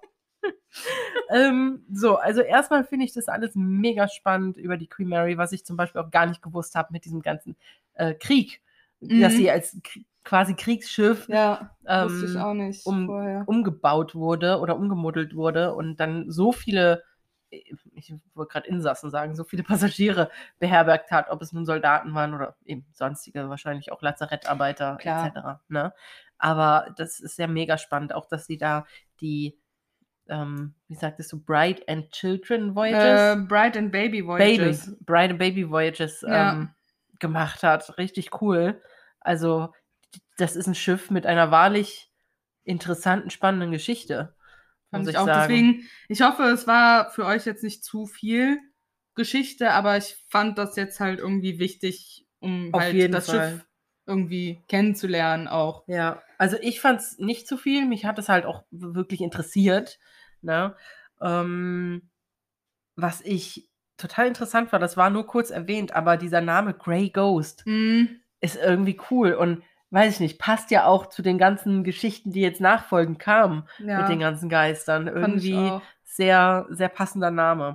[SPEAKER 4] ähm, so, also erstmal finde ich das alles mega spannend über die Queen Mary, was ich zum Beispiel auch gar nicht gewusst habe mit diesem ganzen äh, Krieg,
[SPEAKER 3] Mhm.
[SPEAKER 4] dass sie als k- quasi Kriegsschiff
[SPEAKER 3] Ja,
[SPEAKER 4] ähm,
[SPEAKER 3] wusste ich auch nicht
[SPEAKER 4] um,
[SPEAKER 3] vorher.
[SPEAKER 4] umgebaut wurde oder umgemoddelt wurde und dann so viele, ich wollte gerade Insassen sagen, so viele Passagiere beherbergt hat, ob es nun Soldaten waren oder eben sonstige, wahrscheinlich auch Lazarettarbeiter
[SPEAKER 3] Klar.
[SPEAKER 4] et cetera. Ne? Aber das ist ja mega spannend, auch dass sie da die, ähm, wie sagtest du, Bride and Children
[SPEAKER 3] Äh,
[SPEAKER 4] Voyages?
[SPEAKER 3] Bride and Baby
[SPEAKER 4] Baby,
[SPEAKER 3] Voyages.
[SPEAKER 4] Bride and Baby Voyages
[SPEAKER 3] Ja.
[SPEAKER 4] ähm, gemacht hat. Richtig cool. Also, das ist ein Schiff mit einer wahrlich interessanten, spannenden Geschichte.
[SPEAKER 3] Fand
[SPEAKER 4] muss
[SPEAKER 3] ich
[SPEAKER 4] ich
[SPEAKER 3] auch.
[SPEAKER 4] sagen.
[SPEAKER 3] Deswegen, ich hoffe, es war für euch jetzt nicht zu viel Geschichte, aber ich fand das jetzt halt irgendwie wichtig, um
[SPEAKER 4] Auf
[SPEAKER 3] halt
[SPEAKER 4] jeden
[SPEAKER 3] das
[SPEAKER 4] Fall.
[SPEAKER 3] Schiff irgendwie kennenzulernen auch.
[SPEAKER 4] Ja, also ich fand es nicht zu viel. Mich hat es halt auch w- wirklich interessiert. Ne? Ähm, was ich total interessant war, das war nur kurz erwähnt, aber dieser Name Grey Ghost
[SPEAKER 3] Mhm.
[SPEAKER 4] ist irgendwie cool und weiß ich nicht, passt ja auch zu den ganzen Geschichten, die jetzt nachfolgend kamen
[SPEAKER 3] Ja,
[SPEAKER 4] mit den ganzen Geistern.
[SPEAKER 3] fand ich
[SPEAKER 4] Irgendwie
[SPEAKER 3] auch.
[SPEAKER 4] sehr, sehr passender Name.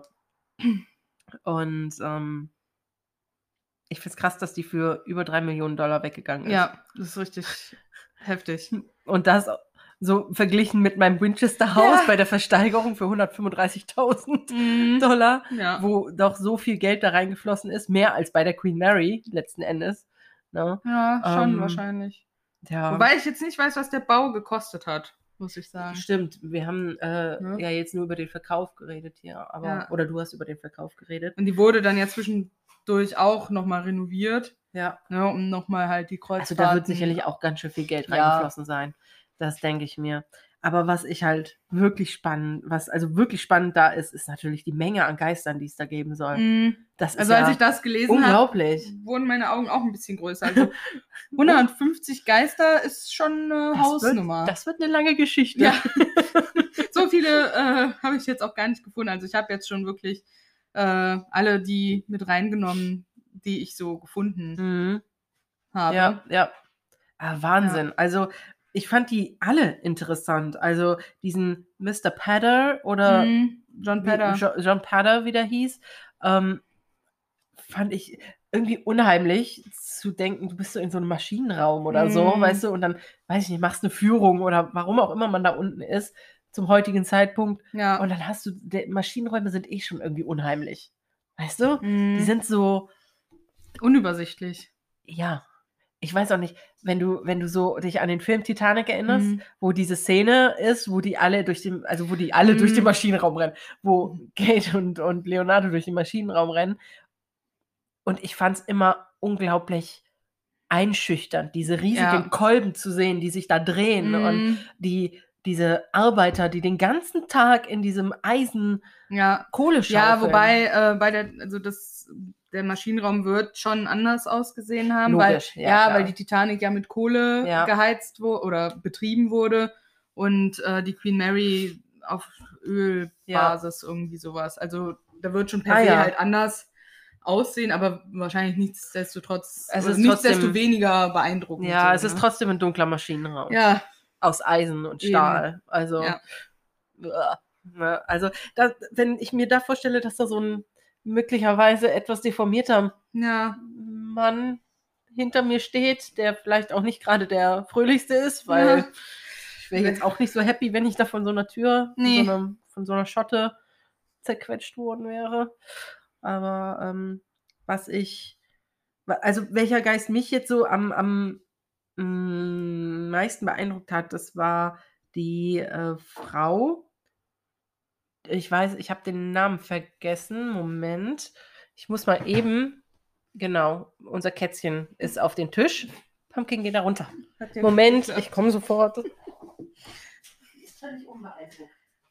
[SPEAKER 4] Und ähm, ich finde es krass, dass die für über drei Millionen Dollar weggegangen ist.
[SPEAKER 3] Ja, das ist richtig heftig.
[SPEAKER 4] Und das So verglichen mit meinem Winchester-Haus
[SPEAKER 3] Ja.
[SPEAKER 4] bei der Versteigerung für hundertfünfunddreißigtausend
[SPEAKER 3] Mhm.
[SPEAKER 4] Dollar,
[SPEAKER 3] Ja.
[SPEAKER 4] wo doch so viel Geld da reingeflossen ist, mehr als bei der Queen Mary letzten Endes. Ne?
[SPEAKER 3] Ja, schon
[SPEAKER 4] Ähm,
[SPEAKER 3] wahrscheinlich.
[SPEAKER 4] Ja,
[SPEAKER 3] Wobei ich jetzt nicht weiß, was der Bau gekostet hat, muss ich sagen.
[SPEAKER 4] stimmt. Wir haben äh,
[SPEAKER 3] Ja.
[SPEAKER 4] ja jetzt nur über den Verkauf geredet hier, aber
[SPEAKER 3] Ja.
[SPEAKER 4] oder du hast über den Verkauf geredet.
[SPEAKER 3] Und die wurde dann ja zwischendurch auch nochmal renoviert,
[SPEAKER 4] Ja.
[SPEAKER 3] ne, um nochmal halt die
[SPEAKER 4] Also
[SPEAKER 3] Kreuzfahrten...
[SPEAKER 4] da wird sicherlich auch ganz schön viel Geld
[SPEAKER 3] Ja.
[SPEAKER 4] reingeflossen sein. Das denke ich mir. Aber was ich halt wirklich spannend, was also wirklich spannend da ist, ist natürlich die Menge an Geistern, die es da geben soll.
[SPEAKER 3] Mhm.
[SPEAKER 4] Das ist
[SPEAKER 3] Also
[SPEAKER 4] ja
[SPEAKER 3] als ich das gelesen habe,
[SPEAKER 4] unglaublich.
[SPEAKER 3] wurden meine Augen auch ein bisschen größer. Also hundertfünfzig Geister ist schon eine
[SPEAKER 4] Das
[SPEAKER 3] Hausnummer.
[SPEAKER 4] wird, das wird eine lange Geschichte.
[SPEAKER 3] Ja. So viele äh, habe ich jetzt auch gar nicht gefunden. Also ich habe jetzt schon wirklich äh, alle die mit reingenommen, die ich so gefunden
[SPEAKER 4] Mhm.
[SPEAKER 3] habe.
[SPEAKER 4] Ja, ja. Ah, Wahnsinn. Also ich fand die alle interessant. Also diesen Mister Padder oder
[SPEAKER 3] Mhm. John
[SPEAKER 4] wie-
[SPEAKER 3] Padder.
[SPEAKER 4] Jo- John Padder, wie der hieß, ähm, fand ich irgendwie unheimlich zu denken, du bist so in so einem Maschinenraum oder so,
[SPEAKER 3] Mhm.
[SPEAKER 4] weißt du, und dann, weiß ich nicht, machst eine Führung oder warum auch immer man da unten ist, zum heutigen Zeitpunkt.
[SPEAKER 3] Ja.
[SPEAKER 4] Und dann hast du, die Maschinenräume sind eh schon irgendwie unheimlich. Weißt du?
[SPEAKER 3] Mhm.
[SPEAKER 4] Die sind so,
[SPEAKER 3] unübersichtlich.
[SPEAKER 4] ja, ich weiß auch nicht, wenn du, wenn du so dich an den Film Titanic erinnerst,
[SPEAKER 3] Mhm.
[SPEAKER 4] wo diese Szene ist, wo die alle durch den, also wo die alle
[SPEAKER 3] Mhm.
[SPEAKER 4] durch den Maschinenraum rennen, wo Kate und, und Leonardo durch den Maschinenraum rennen. Und ich fand es immer unglaublich einschüchternd, diese riesigen
[SPEAKER 3] Ja.
[SPEAKER 4] Kolben zu sehen, die sich da drehen und
[SPEAKER 3] Mhm.
[SPEAKER 4] die, diese Arbeiter, die den ganzen Tag in diesem Eisen
[SPEAKER 3] Ja.
[SPEAKER 4] Kohle
[SPEAKER 3] Ja,
[SPEAKER 4] schaufeln.
[SPEAKER 3] wobei äh, bei der, also das, der Maschinenraum wird schon anders ausgesehen haben,
[SPEAKER 4] Logisch,
[SPEAKER 3] weil,
[SPEAKER 4] ja,
[SPEAKER 3] ja,
[SPEAKER 4] klar.
[SPEAKER 3] weil die Titanic ja mit Kohle
[SPEAKER 4] Ja.
[SPEAKER 3] geheizt wurde oder betrieben wurde und äh, die Queen Mary auf Ölbasis irgendwie sowas. Also da wird schon per
[SPEAKER 4] Ah,
[SPEAKER 3] se
[SPEAKER 4] ja.
[SPEAKER 3] halt anders aussehen, aber wahrscheinlich nichtsdestotrotz,
[SPEAKER 4] Es
[SPEAKER 3] oder
[SPEAKER 4] ist trotzdem-
[SPEAKER 3] nichtsdestoweniger beeindruckend.
[SPEAKER 4] Ja,
[SPEAKER 3] so,
[SPEAKER 4] es ist
[SPEAKER 3] ne?
[SPEAKER 4] trotzdem ein dunkler Maschinenraum.
[SPEAKER 3] Ja,
[SPEAKER 4] Aus Eisen und
[SPEAKER 3] Eben.
[SPEAKER 4] Stahl. Also,
[SPEAKER 3] Ja.
[SPEAKER 4] Uah, ne, also da, wenn ich mir da vorstelle, dass da so ein möglicherweise etwas deformierter
[SPEAKER 3] ja,
[SPEAKER 4] Mann hinter mir steht, der vielleicht auch nicht gerade der fröhlichste ist, weil
[SPEAKER 3] Ja.
[SPEAKER 4] ich wäre jetzt auch nicht so happy, wenn ich da von so einer Tür,
[SPEAKER 3] Nee.
[SPEAKER 4] von, so einer, von so einer Schotte zerquetscht worden wäre. Aber ähm, was ich, also welcher Geist mich jetzt so am, am mm, meisten beeindruckt hat, das war die äh, Frau. Ich weiß, ich habe den Namen vergessen. Moment. Ich muss mal eben. Genau, unser Kätzchen ist auf den Tisch. Pumpkin, geh da runter.
[SPEAKER 3] Hat ja
[SPEAKER 4] Moment,
[SPEAKER 3] geklappt.
[SPEAKER 4] ich komme sofort. Ist völlig unbeeindruckt.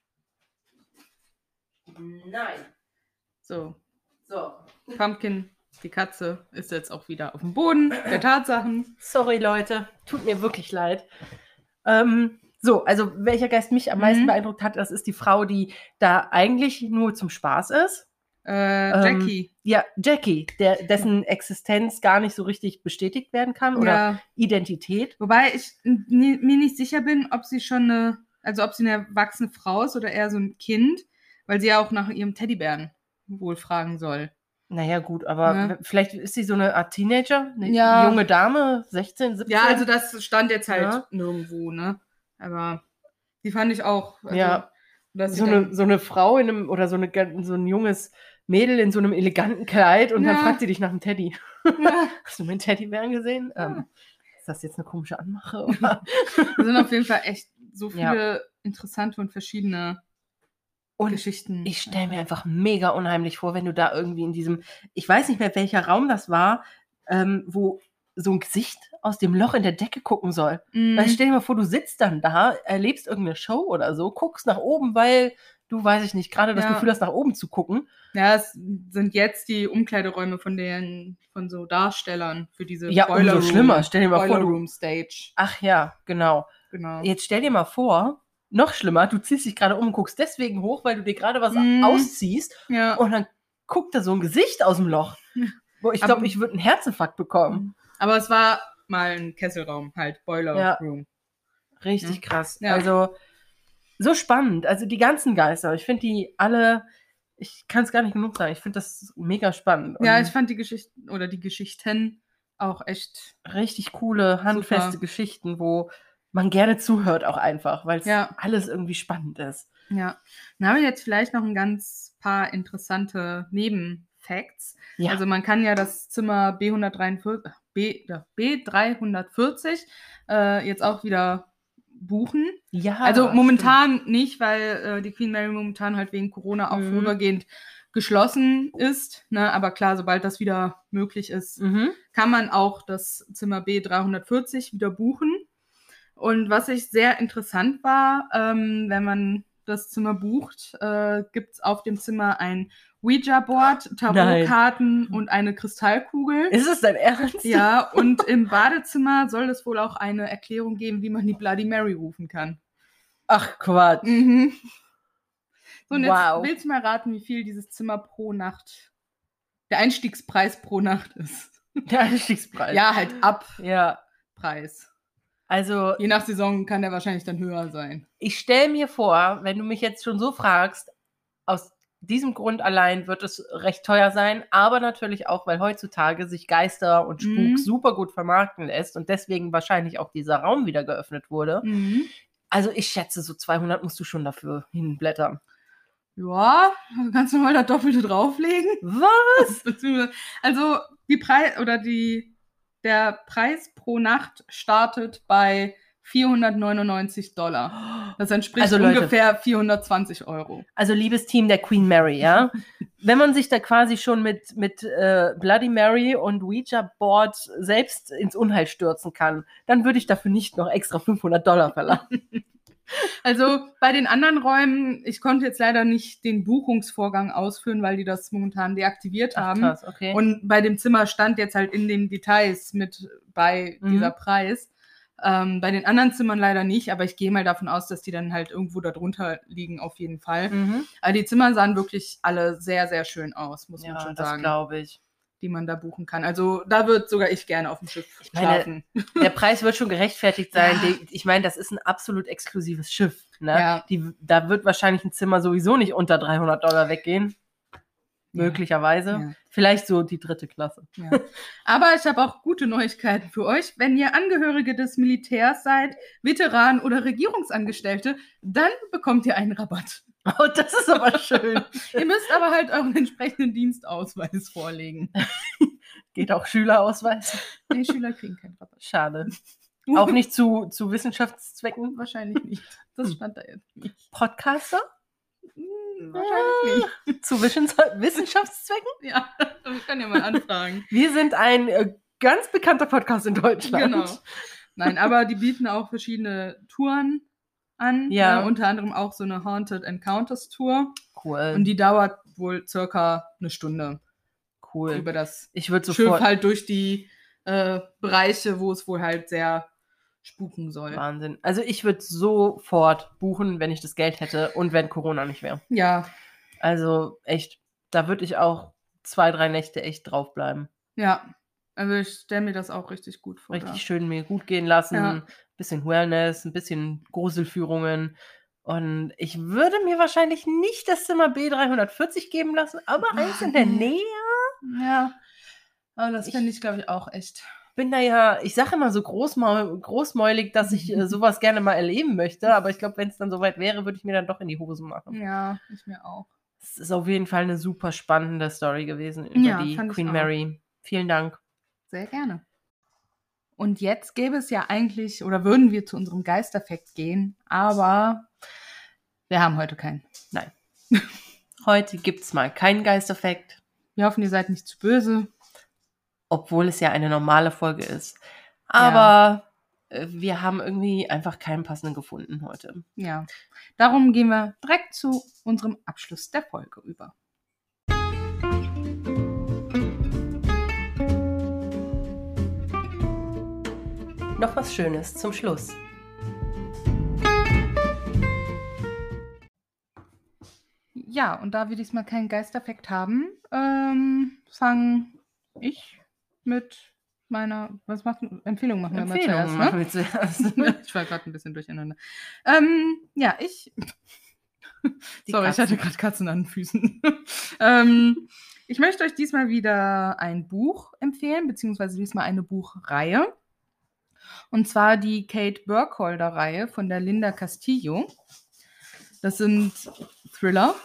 [SPEAKER 4] Nein.
[SPEAKER 3] So,
[SPEAKER 4] So.
[SPEAKER 3] Pumpkin, die Katze, ist jetzt auch wieder auf dem Boden der Tatsachen.
[SPEAKER 4] Sorry, Leute. Tut mir wirklich leid. Ähm, so, also welcher Geist mich am meisten
[SPEAKER 3] Mhm.
[SPEAKER 4] beeindruckt hat, das ist die Frau, die da eigentlich nur zum Spaß ist.
[SPEAKER 3] Äh,
[SPEAKER 4] Ähm,
[SPEAKER 3] Jackie.
[SPEAKER 4] Ja, Jackie, der, dessen Existenz gar nicht so richtig bestätigt werden kann oder
[SPEAKER 3] Ja.
[SPEAKER 4] Identität.
[SPEAKER 3] Wobei ich n- nie- mir nicht sicher bin, ob sie schon eine, also ob sie eine erwachsene Frau ist oder eher so ein Kind, weil sie ja auch nach ihrem Teddybären wohl fragen soll.
[SPEAKER 4] Naja, gut, aber
[SPEAKER 3] Ja.
[SPEAKER 4] w- vielleicht ist sie so eine Art Teenager, eine
[SPEAKER 3] Ja.
[SPEAKER 4] junge Dame, sechzehn, siebzehn.
[SPEAKER 3] Ja, also das stand jetzt halt
[SPEAKER 4] Ja.
[SPEAKER 3] nirgendwo, ne? Aber die fand ich auch. Also,
[SPEAKER 4] Ja.
[SPEAKER 3] dass sie
[SPEAKER 4] so,
[SPEAKER 3] dann,
[SPEAKER 4] eine, so eine Frau in einem, oder so, eine, gan- so ein junges Mädel in so einem eleganten Kleid und dann
[SPEAKER 3] Ja.
[SPEAKER 4] fragt sie dich nach dem Teddy.
[SPEAKER 3] Ja,
[SPEAKER 4] Hast du meinen Teddybären gesehen? Ähm, ist das jetzt eine komische Anmache? Oder?
[SPEAKER 3] da sind auf jeden Fall echt so
[SPEAKER 4] Ja.
[SPEAKER 3] viele interessante und verschiedene
[SPEAKER 4] Und
[SPEAKER 3] Geschichten.
[SPEAKER 4] ich stelle mir einfach mega unheimlich vor, wenn du da irgendwie in diesem, ich weiß nicht mehr, welcher Raum das war, ähm, wo so ein Gesicht aus dem Loch in der Decke gucken soll.
[SPEAKER 3] Mhm.
[SPEAKER 4] Weil stell dir mal vor, du sitzt dann da, erlebst irgendeine Show oder so, guckst nach oben, weil du, weiß ich nicht, gerade das
[SPEAKER 3] Ja.
[SPEAKER 4] Gefühl hast, nach oben zu gucken.
[SPEAKER 3] Ja, es sind jetzt die Umkleideräume von den, von so Darstellern für diese
[SPEAKER 4] Ja,
[SPEAKER 3] Boiler
[SPEAKER 4] umso
[SPEAKER 3] Room,
[SPEAKER 4] schlimmer. Stell dir mal
[SPEAKER 3] Boiler
[SPEAKER 4] vor, du,
[SPEAKER 3] Room Stage.
[SPEAKER 4] ach ja, genau.
[SPEAKER 3] Genau.
[SPEAKER 4] Jetzt stell dir mal vor, noch schlimmer, du ziehst dich gerade um und guckst deswegen hoch, weil du dir gerade was
[SPEAKER 3] Mhm.
[SPEAKER 4] ausziehst
[SPEAKER 3] Ja.
[SPEAKER 4] und dann guckt da so ein Gesicht aus dem Loch. Boah, ich
[SPEAKER 3] Aber-
[SPEAKER 4] glaube, ich würde einen Herzinfarkt bekommen.
[SPEAKER 3] Aber es war mal ein Kesselraum, halt Boiler
[SPEAKER 4] Ja.
[SPEAKER 3] Room.
[SPEAKER 4] Richtig
[SPEAKER 3] Ja.
[SPEAKER 4] krass.
[SPEAKER 3] Ja.
[SPEAKER 4] Also so spannend. Also die ganzen Geister. Ich finde die alle, ich kann es gar nicht genug sagen. Ich finde das mega spannend.
[SPEAKER 3] Ja,
[SPEAKER 4] Und
[SPEAKER 3] ich fand die Geschichten oder die Geschichten auch echt.
[SPEAKER 4] richtig coole, handfeste
[SPEAKER 3] Super.
[SPEAKER 4] Geschichten, wo man gerne zuhört auch einfach, weil es
[SPEAKER 3] Ja.
[SPEAKER 4] alles irgendwie spannend ist.
[SPEAKER 3] Ja. Dann haben wir jetzt vielleicht noch ein ganz paar interessante Nebenfacts.
[SPEAKER 4] Ja.
[SPEAKER 3] Also man kann ja das Zimmer B hundertdreiundvierzig, B, ja, B dreihundertvierzig äh, jetzt auch wieder buchen.
[SPEAKER 4] Ja,
[SPEAKER 3] Also momentan nicht, weil äh, die Queen Mary momentan halt wegen Corona auch
[SPEAKER 4] Mhm.
[SPEAKER 3] vorübergehend geschlossen ist. Ne? Aber klar, sobald das wieder möglich ist,
[SPEAKER 4] stimmt. Mhm.
[SPEAKER 3] kann man auch das Zimmer B dreihundertvierzig wieder buchen. Und was ich sehr interessant war, ähm, wenn man das Zimmer bucht, äh, gibt es auf dem Zimmer ein Ouija-Board, Tarotkarten und eine Kristallkugel.
[SPEAKER 4] Ist es dein Ernst?
[SPEAKER 3] Ja, und im Badezimmer soll es wohl auch eine Erklärung geben, wie man die Bloody Mary rufen kann.
[SPEAKER 4] Ach Quatsch.
[SPEAKER 3] Mhm. So, und
[SPEAKER 4] Wow.
[SPEAKER 3] jetzt willst du mal raten, wie viel dieses Zimmer pro Nacht, der Einstiegspreis pro Nacht ist.
[SPEAKER 4] Der Einstiegspreis.
[SPEAKER 3] Ja, halt
[SPEAKER 4] Ja.
[SPEAKER 3] Abpreis.
[SPEAKER 4] Also,
[SPEAKER 3] Je nach Saison kann der wahrscheinlich dann höher sein.
[SPEAKER 4] ich stelle mir vor, wenn du mich jetzt schon so fragst, aus diesem Grund allein wird es recht teuer sein, aber natürlich auch, weil heutzutage sich Geister und Spuk
[SPEAKER 3] Mhm.
[SPEAKER 4] super gut vermarkten lässt und deswegen wahrscheinlich auch dieser Raum wieder geöffnet wurde.
[SPEAKER 3] Mhm.
[SPEAKER 4] Also ich schätze, so zweihundert musst du schon dafür hinblättern.
[SPEAKER 3] Ja, kannst du mal das Doppelte drauflegen?
[SPEAKER 4] Was?
[SPEAKER 3] Also die Preis oder die der Preis pro Nacht startet bei vierhundertneunundneunzig Dollar. Das entspricht
[SPEAKER 4] Also, Leute.
[SPEAKER 3] ungefähr vierhundertzwanzig Euro.
[SPEAKER 4] Also liebes Team der Queen Mary, ja, wenn man sich da quasi schon mit, mit äh, Bloody Mary und Ouija-Board selbst ins Unheil stürzen kann, dann würde ich dafür nicht noch extra fünfhundert Dollar verlangen.
[SPEAKER 3] Also bei den anderen Räumen, ich konnte jetzt leider nicht den Buchungsvorgang ausführen, weil die das momentan deaktiviert
[SPEAKER 4] Ach,
[SPEAKER 3] haben.
[SPEAKER 4] krass, okay.
[SPEAKER 3] Und bei dem Zimmer stand jetzt halt in den Details mit bei
[SPEAKER 4] Mhm.
[SPEAKER 3] dieser Preis. Ähm, bei den anderen Zimmern leider nicht, aber ich gehe mal davon aus, dass die dann halt irgendwo darunter liegen, auf jeden Fall.
[SPEAKER 4] mhm.
[SPEAKER 3] Aber die Zimmer sahen wirklich alle sehr, sehr schön aus, muss man
[SPEAKER 4] Ja,
[SPEAKER 3] schon
[SPEAKER 4] das
[SPEAKER 3] sagen,
[SPEAKER 4] glaube ich.
[SPEAKER 3] die man da buchen kann. Also da wird sogar ich gerne auf dem Schiff
[SPEAKER 4] meine,
[SPEAKER 3] schlafen.
[SPEAKER 4] Der Preis wird schon gerechtfertigt sein.
[SPEAKER 3] Ja.
[SPEAKER 4] Die, ich meine, das ist ein absolut exklusives Schiff. Ne?
[SPEAKER 3] Ja.
[SPEAKER 4] Die, da wird wahrscheinlich ein Zimmer sowieso nicht unter dreihundert Dollar weggehen. Möglicherweise.
[SPEAKER 3] Ja.
[SPEAKER 4] Vielleicht so die dritte Klasse.
[SPEAKER 3] Ja. Aber ich habe auch gute Neuigkeiten für euch. Wenn ihr Angehörige des Militärs seid, Veteranen oder Regierungsangestellte, dann bekommt ihr einen Rabatt.
[SPEAKER 4] Oh, das ist aber schön.
[SPEAKER 3] Ihr müsst aber halt euren entsprechenden Dienstausweis vorlegen.
[SPEAKER 4] Geht auch Schülerausweis.
[SPEAKER 3] Die Schüler kriegen keinen Rabatt.
[SPEAKER 4] Schade. Auch nicht zu, zu Wissenschaftszwecken.
[SPEAKER 3] Wahrscheinlich nicht. Das stand da jetzt nicht.
[SPEAKER 4] Podcaster?
[SPEAKER 3] Hm, wahrscheinlich nicht.
[SPEAKER 4] Zu Wissens- Wissenschaftszwecken?
[SPEAKER 3] Ja, ich kann ja mal anfragen.
[SPEAKER 4] Wir sind ein äh, ganz bekannter Podcast in Deutschland.
[SPEAKER 3] Genau. Nein, aber die bieten auch verschiedene Touren an.
[SPEAKER 4] Ja.
[SPEAKER 3] Ne? Unter anderem auch so eine Haunted Encounters Tour.
[SPEAKER 4] Cool.
[SPEAKER 3] Und die dauert wohl circa eine Stunde
[SPEAKER 4] cool.
[SPEAKER 3] über das
[SPEAKER 4] Ich würde
[SPEAKER 3] Schiff
[SPEAKER 4] sofort.
[SPEAKER 3] halt durch die äh, Bereiche, wo es wohl halt sehr spuken soll.
[SPEAKER 4] Wahnsinn. Also ich würde sofort buchen, wenn ich das Geld hätte und wenn Corona nicht wäre.
[SPEAKER 3] Ja,
[SPEAKER 4] Also echt, da würde ich auch zwei, drei Nächte echt draufbleiben.
[SPEAKER 3] ja. Also ich stelle mir das auch richtig gut vor.
[SPEAKER 4] Richtig
[SPEAKER 3] da.
[SPEAKER 4] schön mir gut gehen lassen.
[SPEAKER 3] Ja.
[SPEAKER 4] Ein bisschen Wellness, ein bisschen Gruselführungen. Und ich würde mir wahrscheinlich nicht das Zimmer B dreihundertvierzig geben lassen, aber
[SPEAKER 3] Oh,
[SPEAKER 4] eins in der
[SPEAKER 3] nee.
[SPEAKER 4] Nähe.
[SPEAKER 3] Ja. Aber das
[SPEAKER 4] Ich-
[SPEAKER 3] fände ich, glaube ich, auch echt.
[SPEAKER 4] Bin da ja, ich sage immer so großmaul, großmäulig, dass ich äh, sowas gerne mal erleben möchte, aber ich glaube, wenn es dann soweit wäre, würde ich mir dann doch in die Hosen machen.
[SPEAKER 3] Ja, ich mir auch.
[SPEAKER 4] Es ist auf jeden Fall eine super spannende Story gewesen über
[SPEAKER 3] Ja,
[SPEAKER 4] die
[SPEAKER 3] fand ich
[SPEAKER 4] Queen
[SPEAKER 3] auch.
[SPEAKER 4] Mary. Vielen Dank.
[SPEAKER 3] Sehr gerne. Und jetzt gäbe es ja eigentlich, oder würden wir zu unserem Geisterfakt gehen, aber wir haben heute keinen.
[SPEAKER 4] Nein. Heute gibt's mal keinen Geisteffekt,
[SPEAKER 3] Wir hoffen, ihr seid nicht zu böse.
[SPEAKER 4] obwohl es ja eine normale Folge ist. Aber äh, wir haben irgendwie einfach keinen passenden gefunden heute.
[SPEAKER 3] Ja. Darum gehen wir direkt zu unserem Abschluss der Folge über.
[SPEAKER 4] Noch was Schönes zum Schluss.
[SPEAKER 3] Ja, und da wir diesmal keinen Geisterfakt haben, ähm, fange ich mit meiner, was macht Empfehlung machen wir mal
[SPEAKER 4] Empfehlungen
[SPEAKER 3] zuerst,
[SPEAKER 4] machen
[SPEAKER 3] ne?
[SPEAKER 4] wir zuerst.
[SPEAKER 3] Ich war gerade ein bisschen durcheinander. Ähm, ja, ich.
[SPEAKER 4] Die
[SPEAKER 3] Sorry, ich
[SPEAKER 4] Katzen.
[SPEAKER 3] hatte gerade Katzen an den Füßen. ähm, ich möchte euch diesmal wieder ein Buch empfehlen, beziehungsweise diesmal eine Buchreihe. Und zwar die Kate Burkholder-Reihe von der Linda Castillo. Das sind Thriller.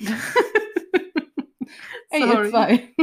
[SPEAKER 3] Ey, ihr zwei.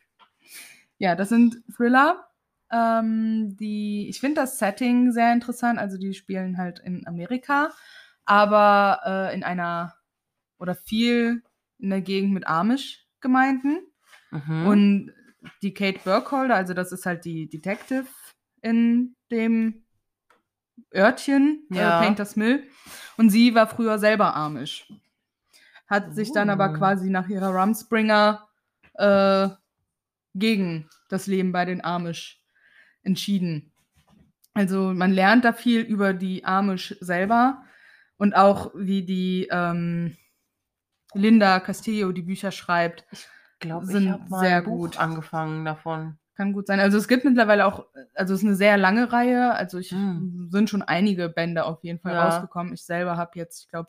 [SPEAKER 3] Ja, das sind Thriller. Ähm, die, ich finde das Setting sehr interessant. Also die spielen halt in Amerika, aber äh, in einer oder viel in der Gegend mit Amish-Gemeinden.
[SPEAKER 4] Mhm.
[SPEAKER 3] Und die Kate Burkholder, also das ist halt die Detective in dem Örtchen,
[SPEAKER 4] Ja.
[SPEAKER 3] äh, Painters Mill. Und sie war früher selber Amish. Hat sich dann aber
[SPEAKER 4] Oh.
[SPEAKER 3] quasi nach ihrer Rumspringer äh, gegen das Leben bei den Amish entschieden. Also man lernt da viel über die Amish selber und auch wie die ähm, Linda Castillo die Bücher schreibt.
[SPEAKER 4] Ich glaube,
[SPEAKER 3] sind
[SPEAKER 4] ich habe mal
[SPEAKER 3] sehr
[SPEAKER 4] ein Buch
[SPEAKER 3] gut.
[SPEAKER 4] angefangen davon.
[SPEAKER 3] Kann gut sein. Also es gibt mittlerweile auch, also es ist eine sehr lange Reihe, also ich
[SPEAKER 4] Hm.
[SPEAKER 3] sind schon einige Bände auf jeden Fall
[SPEAKER 4] Ja.
[SPEAKER 3] rausgekommen. Ich selber habe jetzt, ich glaube,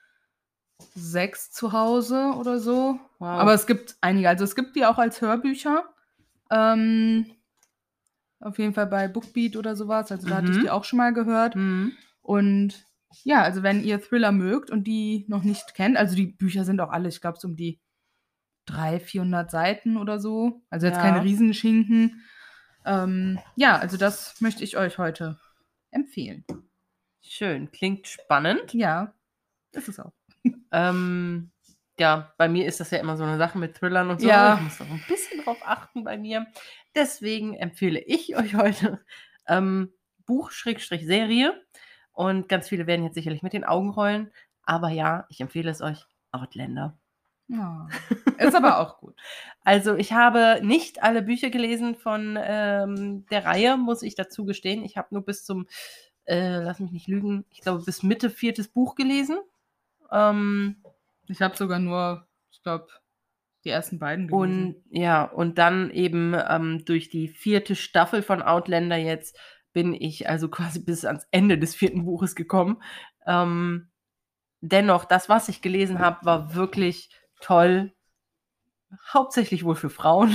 [SPEAKER 3] sechs zu Hause oder so.
[SPEAKER 4] Wow.
[SPEAKER 3] Aber es gibt einige. Also es gibt die auch als Hörbücher. Ähm, auf jeden Fall bei Bookbeat oder sowas. Also da hatte ich
[SPEAKER 4] Mhm.
[SPEAKER 3] die auch schon mal gehört.
[SPEAKER 4] Mhm.
[SPEAKER 3] Und ja, also wenn ihr Thriller mögt und die noch nicht kennt, also die Bücher sind auch alle, ich glaube, so um die dreihundert, vierhundert Seiten oder so. Also jetzt
[SPEAKER 4] Ja.
[SPEAKER 3] keine Riesenschinken. Ähm, ja, also das möchte ich euch heute empfehlen.
[SPEAKER 4] Schön, klingt spannend.
[SPEAKER 3] Ja, ist es auch.
[SPEAKER 4] Ähm, ja, bei mir ist das ja immer so eine Sache mit Thrillern und so.
[SPEAKER 3] Ja.
[SPEAKER 4] Ich muss doch ein bisschen drauf achten bei mir. Deswegen empfehle ich euch heute ähm, Buch-Serie. Und ganz viele werden jetzt sicherlich mit den Augen rollen. Aber ja, ich empfehle es euch, Outlander.
[SPEAKER 3] Ja. Ist aber auch gut.
[SPEAKER 4] Also ich habe nicht alle Bücher gelesen von ähm, der Reihe, muss ich dazu gestehen. Ich habe nur bis zum, äh, lass mich nicht lügen, ich glaube bis Mitte viertes Buch gelesen. Ähm,
[SPEAKER 3] Ich habe sogar nur, ich glaube, die ersten beiden gelesen.
[SPEAKER 4] und ja, und dann eben ähm, durch die vierte Staffel von Outlander jetzt bin ich also quasi bis ans Ende des vierten Buches gekommen. Ähm, dennoch, das, was ich gelesen habe, war wirklich toll. Hauptsächlich wohl für Frauen.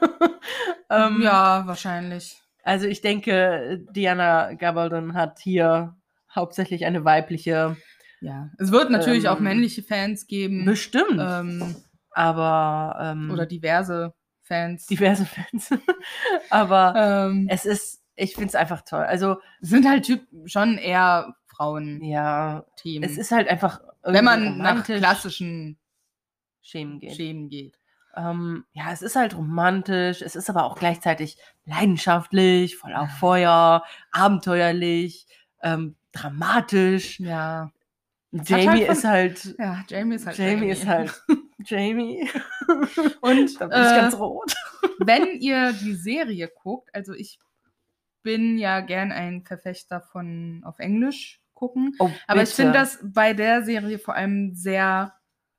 [SPEAKER 4] ähm,
[SPEAKER 3] Ja, wahrscheinlich.
[SPEAKER 4] Also ich denke, Diana Gabaldon hat hier hauptsächlich eine weibliche.
[SPEAKER 3] Ja. Es wird natürlich
[SPEAKER 4] Ähm,
[SPEAKER 3] auch männliche Fans geben.
[SPEAKER 4] Bestimmt.
[SPEAKER 3] Ähm,
[SPEAKER 4] aber ähm,
[SPEAKER 3] oder diverse Fans.
[SPEAKER 4] diverse Fans. aber
[SPEAKER 3] ähm,
[SPEAKER 4] es ist, ich finde es einfach toll. Also
[SPEAKER 3] es sind halt typ, schon eher Frauen-Themen.
[SPEAKER 4] ja, es ist halt einfach
[SPEAKER 3] wenn man
[SPEAKER 4] irgendwie
[SPEAKER 3] nach
[SPEAKER 4] romantisch
[SPEAKER 3] klassischen
[SPEAKER 4] Schemen geht.
[SPEAKER 3] Schemen geht.
[SPEAKER 4] Ähm, ja, es ist halt romantisch, es ist aber auch gleichzeitig leidenschaftlich, voll auf Feuer, abenteuerlich, ähm, dramatisch.
[SPEAKER 3] Ja.
[SPEAKER 4] Jamie
[SPEAKER 3] halt von-
[SPEAKER 4] ist halt.
[SPEAKER 3] Ja, Jamie ist halt
[SPEAKER 4] Jamie ist halt. Jamie.
[SPEAKER 3] Und
[SPEAKER 4] Da bin ich
[SPEAKER 3] äh,
[SPEAKER 4] ganz rot.
[SPEAKER 3] wenn ihr die Serie guckt, also ich bin ja gern ein Verfechter von auf Englisch gucken,
[SPEAKER 4] Oh,
[SPEAKER 3] aber ich
[SPEAKER 4] bitte.
[SPEAKER 3] finde das bei der Serie vor allem sehr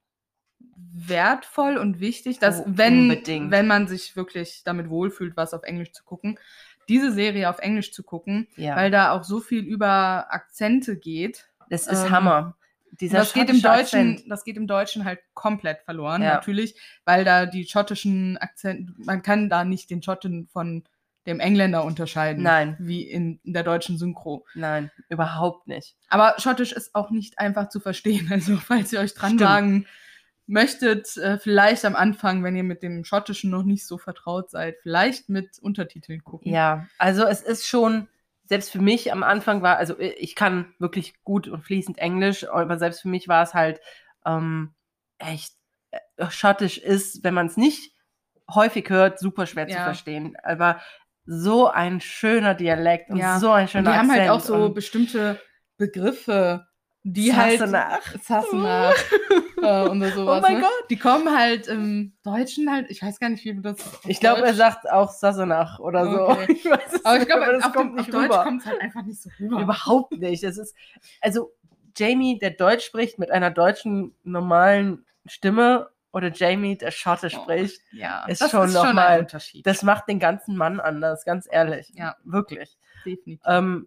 [SPEAKER 3] wertvoll und wichtig, dass
[SPEAKER 4] Oh,
[SPEAKER 3] wenn,
[SPEAKER 4] unbedingt.
[SPEAKER 3] wenn man sich wirklich damit wohlfühlt, was auf Englisch zu gucken, diese Serie auf Englisch zu gucken,
[SPEAKER 4] Ja.
[SPEAKER 3] weil da auch so viel über Akzente geht.
[SPEAKER 4] Das ist
[SPEAKER 3] ähm,
[SPEAKER 4] Hammer. Dieser
[SPEAKER 3] Das geht, im
[SPEAKER 4] schottische
[SPEAKER 3] Deutschen,
[SPEAKER 4] Akzent.
[SPEAKER 3] das geht im Deutschen halt komplett verloren,
[SPEAKER 4] Ja.
[SPEAKER 3] natürlich, weil da die schottischen Akzente, man kann da nicht den Schotten von dem Engländer unterscheiden,
[SPEAKER 4] Nein.
[SPEAKER 3] wie in, in der deutschen Synchro.
[SPEAKER 4] Nein, überhaupt nicht.
[SPEAKER 3] Aber Schottisch ist auch nicht einfach zu verstehen, also falls ihr euch dran
[SPEAKER 4] Stimmt.
[SPEAKER 3] wagen möchtet, äh, vielleicht am Anfang, wenn ihr mit dem Schottischen noch nicht so vertraut seid, vielleicht mit Untertiteln gucken.
[SPEAKER 4] Ja, also es ist schon, selbst für mich am Anfang war, also ich kann wirklich gut und fließend Englisch, aber selbst für mich war es halt ähm, echt, äh, Schottisch ist, wenn man es nicht häufig hört, super schwer zu
[SPEAKER 3] Ja.
[SPEAKER 4] verstehen. Aber so ein schöner Dialekt und
[SPEAKER 3] Ja.
[SPEAKER 4] so ein
[SPEAKER 3] Und
[SPEAKER 4] schöner
[SPEAKER 3] die haben
[SPEAKER 4] Akzent.
[SPEAKER 3] halt auch so
[SPEAKER 4] und
[SPEAKER 3] bestimmte Begriffe, die halt
[SPEAKER 4] Sassenach.
[SPEAKER 3] Sassenach äh, und sowas.
[SPEAKER 4] Oh mein
[SPEAKER 3] ne?
[SPEAKER 4] Gott.
[SPEAKER 3] Die kommen halt im Deutschen halt, ich weiß gar nicht, wie man das auf
[SPEAKER 4] Ich glaube, er
[SPEAKER 3] Deutsch-
[SPEAKER 4] sagt auch Sassenach oder
[SPEAKER 3] Okay.
[SPEAKER 4] so. Ich weiß es
[SPEAKER 3] Aber ich
[SPEAKER 4] nicht,
[SPEAKER 3] glaube,
[SPEAKER 4] das
[SPEAKER 3] auf,
[SPEAKER 4] kommt
[SPEAKER 3] dem,
[SPEAKER 4] nicht
[SPEAKER 3] auf Deutsch
[SPEAKER 4] rüber.
[SPEAKER 3] kommt es halt einfach nicht so rüber.
[SPEAKER 4] Überhaupt nicht. Es ist, also Jamie, der Deutsch spricht mit einer deutschen normalen Stimme oder Jamie, der Schotte
[SPEAKER 3] Oh,
[SPEAKER 4] spricht,
[SPEAKER 3] ja,
[SPEAKER 4] ist
[SPEAKER 3] das
[SPEAKER 4] schon
[SPEAKER 3] ist
[SPEAKER 4] noch
[SPEAKER 3] schon
[SPEAKER 4] mal-
[SPEAKER 3] ein Unterschied.
[SPEAKER 4] das macht den ganzen Mann anders, ganz ehrlich.
[SPEAKER 3] Ja.
[SPEAKER 4] Wirklich.
[SPEAKER 3] definitiv.
[SPEAKER 4] Ähm,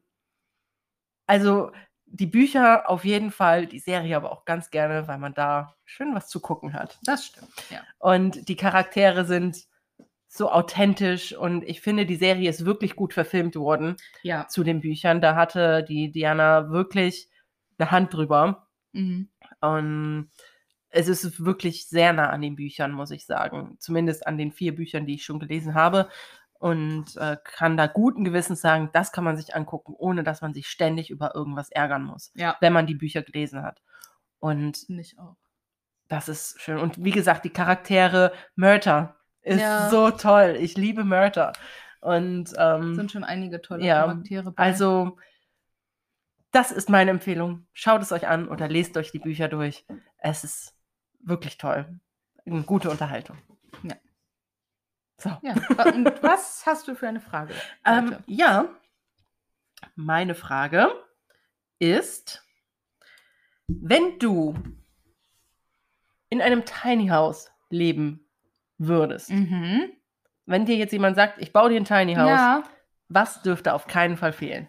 [SPEAKER 4] also die Bücher auf jeden Fall, die Serie aber auch ganz gerne, weil man da schön was zu gucken hat.
[SPEAKER 3] Das stimmt, ja.
[SPEAKER 4] Und die Charaktere sind so authentisch und ich finde, die Serie ist wirklich gut verfilmt worden
[SPEAKER 3] Ja.
[SPEAKER 4] zu den Büchern. Da hatte die Diana wirklich eine Hand drüber.
[SPEAKER 3] Mhm.
[SPEAKER 4] Und es ist wirklich sehr nah an den Büchern, muss ich sagen. Zumindest an den vier Büchern, die ich schon gelesen habe. Und äh, kann da guten Gewissens sagen, das kann man sich angucken, ohne dass man sich ständig über irgendwas ärgern muss,
[SPEAKER 3] Ja.
[SPEAKER 4] wenn man die Bücher gelesen hat. Und
[SPEAKER 3] Finde ich auch.
[SPEAKER 4] das ist schön. Und wie gesagt, die Charaktere, Murta ist
[SPEAKER 3] Ja.
[SPEAKER 4] so toll. Ich liebe Murta. Und ähm,
[SPEAKER 3] Sind schon einige tolle
[SPEAKER 4] ja,
[SPEAKER 3] Charaktere bei.
[SPEAKER 4] also das ist meine Empfehlung. Schaut es euch an oder lest euch die Bücher durch. Es ist wirklich toll. Eine gute Unterhaltung.
[SPEAKER 3] Ja.
[SPEAKER 4] So.
[SPEAKER 3] Ja. Und was hast du für eine Frage?
[SPEAKER 4] Ähm,
[SPEAKER 3] heute?
[SPEAKER 4] ja, meine Frage ist, wenn du in einem Tiny House leben würdest,
[SPEAKER 3] Mhm.
[SPEAKER 4] wenn dir jetzt jemand sagt, ich baue dir ein Tiny House,
[SPEAKER 3] Ja.
[SPEAKER 4] was dürfte auf keinen Fall fehlen?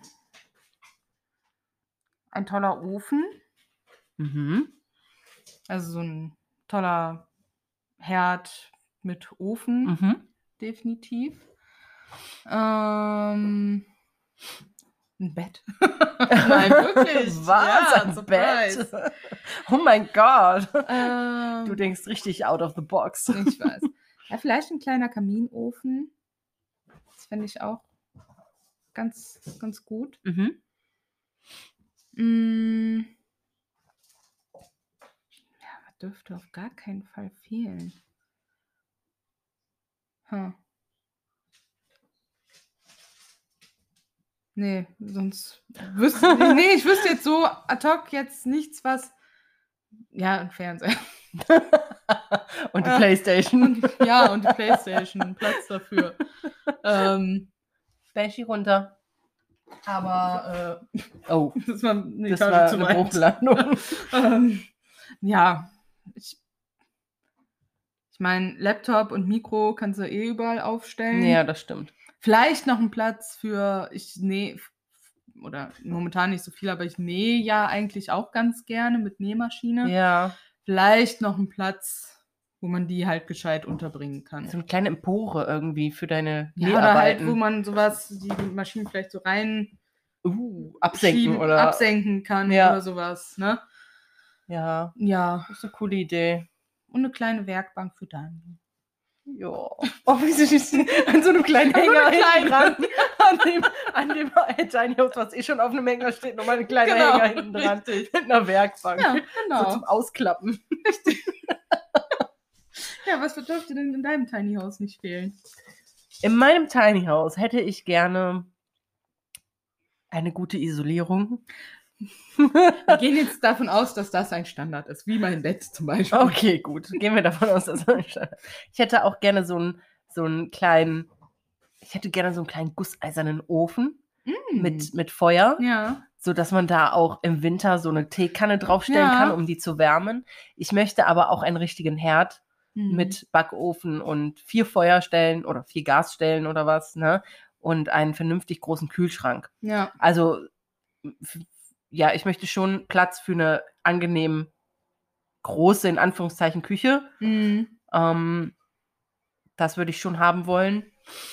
[SPEAKER 3] Ein toller Ofen.
[SPEAKER 4] Mhm.
[SPEAKER 3] Also so ein toller Herd mit Ofen,
[SPEAKER 4] Mhm.
[SPEAKER 3] definitiv. Ähm, ein Bett. Nein, wirklich.
[SPEAKER 4] Was?
[SPEAKER 3] Ja,
[SPEAKER 4] Ein
[SPEAKER 3] Surprise.
[SPEAKER 4] Bett? Oh mein Gott.
[SPEAKER 3] Ähm,
[SPEAKER 4] Du denkst richtig out of the box.
[SPEAKER 3] Ich weiß. Ja, vielleicht ein kleiner Kaminofen. Das fände ich auch ganz, ganz gut.
[SPEAKER 4] Mhm.
[SPEAKER 3] Mm. Ja, was dürfte auf gar keinen Fall fehlen? Hm. Nee, sonst wüsste ich, nee, ich wüsste jetzt so ad hoc jetzt nichts, was. Ja, ein Fernseher.
[SPEAKER 4] Und die
[SPEAKER 3] Ja.
[SPEAKER 4] Playstation.
[SPEAKER 3] Ja, und die Playstation, Platz dafür. Ähm,
[SPEAKER 4] Baschi runter.
[SPEAKER 3] aber äh,
[SPEAKER 4] Oh,
[SPEAKER 3] das war, nee,
[SPEAKER 4] das
[SPEAKER 3] war
[SPEAKER 4] war
[SPEAKER 3] zu
[SPEAKER 4] eine
[SPEAKER 3] weit.
[SPEAKER 4] Bruchlandung.
[SPEAKER 3] ähm, ja, ich, ich meine, Laptop und Mikro kannst du eh überall aufstellen.
[SPEAKER 4] Ja, das stimmt.
[SPEAKER 3] Vielleicht noch ein Platz für, ich nähe, oder momentan nicht so viel, aber ich nähe ja eigentlich auch ganz gerne mit Nähmaschine.
[SPEAKER 4] Ja.
[SPEAKER 3] Vielleicht noch ein Platz, wo man die halt gescheit unterbringen kann.
[SPEAKER 4] So eine kleine Empore irgendwie für deine
[SPEAKER 3] Ja, oder halt,
[SPEAKER 4] Näharbeiten.
[SPEAKER 3] wo man sowas, die Maschinen vielleicht so rein
[SPEAKER 4] uh, absenken
[SPEAKER 3] schieben,
[SPEAKER 4] oder.
[SPEAKER 3] absenken kann
[SPEAKER 4] Ja.
[SPEAKER 3] oder sowas, ne?
[SPEAKER 4] Ja,
[SPEAKER 3] Ja.
[SPEAKER 4] das ist eine coole Idee.
[SPEAKER 3] Und eine kleine Werkbank für Daniel.
[SPEAKER 4] Ja. Oh, wie süß. An so einem kleinen
[SPEAKER 3] An so
[SPEAKER 4] Hänger
[SPEAKER 3] einem
[SPEAKER 4] hinten dran.
[SPEAKER 3] kleinen.
[SPEAKER 4] An dem, an dem Tiny House, was eh schon auf einem Hänger steht, nochmal ein kleiner
[SPEAKER 3] Genau,
[SPEAKER 4] Hänger hinten dran.
[SPEAKER 3] richtig.
[SPEAKER 4] Mit einer Werkbank.
[SPEAKER 3] Ja,
[SPEAKER 4] So
[SPEAKER 3] genau.
[SPEAKER 4] zum Ausklappen.
[SPEAKER 3] Ja, was dürfte denn in deinem Tiny House nicht fehlen?
[SPEAKER 4] In meinem Tiny House hätte ich gerne eine gute Isolierung.
[SPEAKER 3] Wir gehen jetzt davon aus, dass das ein Standard ist, wie mein Bett zum Beispiel.
[SPEAKER 4] Okay, gut. Gehen wir davon aus, dass das ein Standard ist. Ich hätte auch gerne so einen, so einen kleinen, ich hätte gerne so einen kleinen gusseisernen Ofen
[SPEAKER 3] Mm.
[SPEAKER 4] mit, mit Feuer,
[SPEAKER 3] Ja.
[SPEAKER 4] so dass man da auch im Winter so eine Teekanne draufstellen
[SPEAKER 3] Ja.
[SPEAKER 4] kann, um die zu wärmen. Ich möchte aber auch einen richtigen Herd
[SPEAKER 3] Mhm.
[SPEAKER 4] mit Backofen und vier Feuerstellen oder vier Gasstellen oder was, ne? Und einen vernünftig großen Kühlschrank.
[SPEAKER 3] Ja.
[SPEAKER 4] Also, f- ja, ich möchte schon Platz für eine angenehm große, in Anführungszeichen, Küche.
[SPEAKER 3] Mhm.
[SPEAKER 4] Ähm, das würde ich schon haben wollen.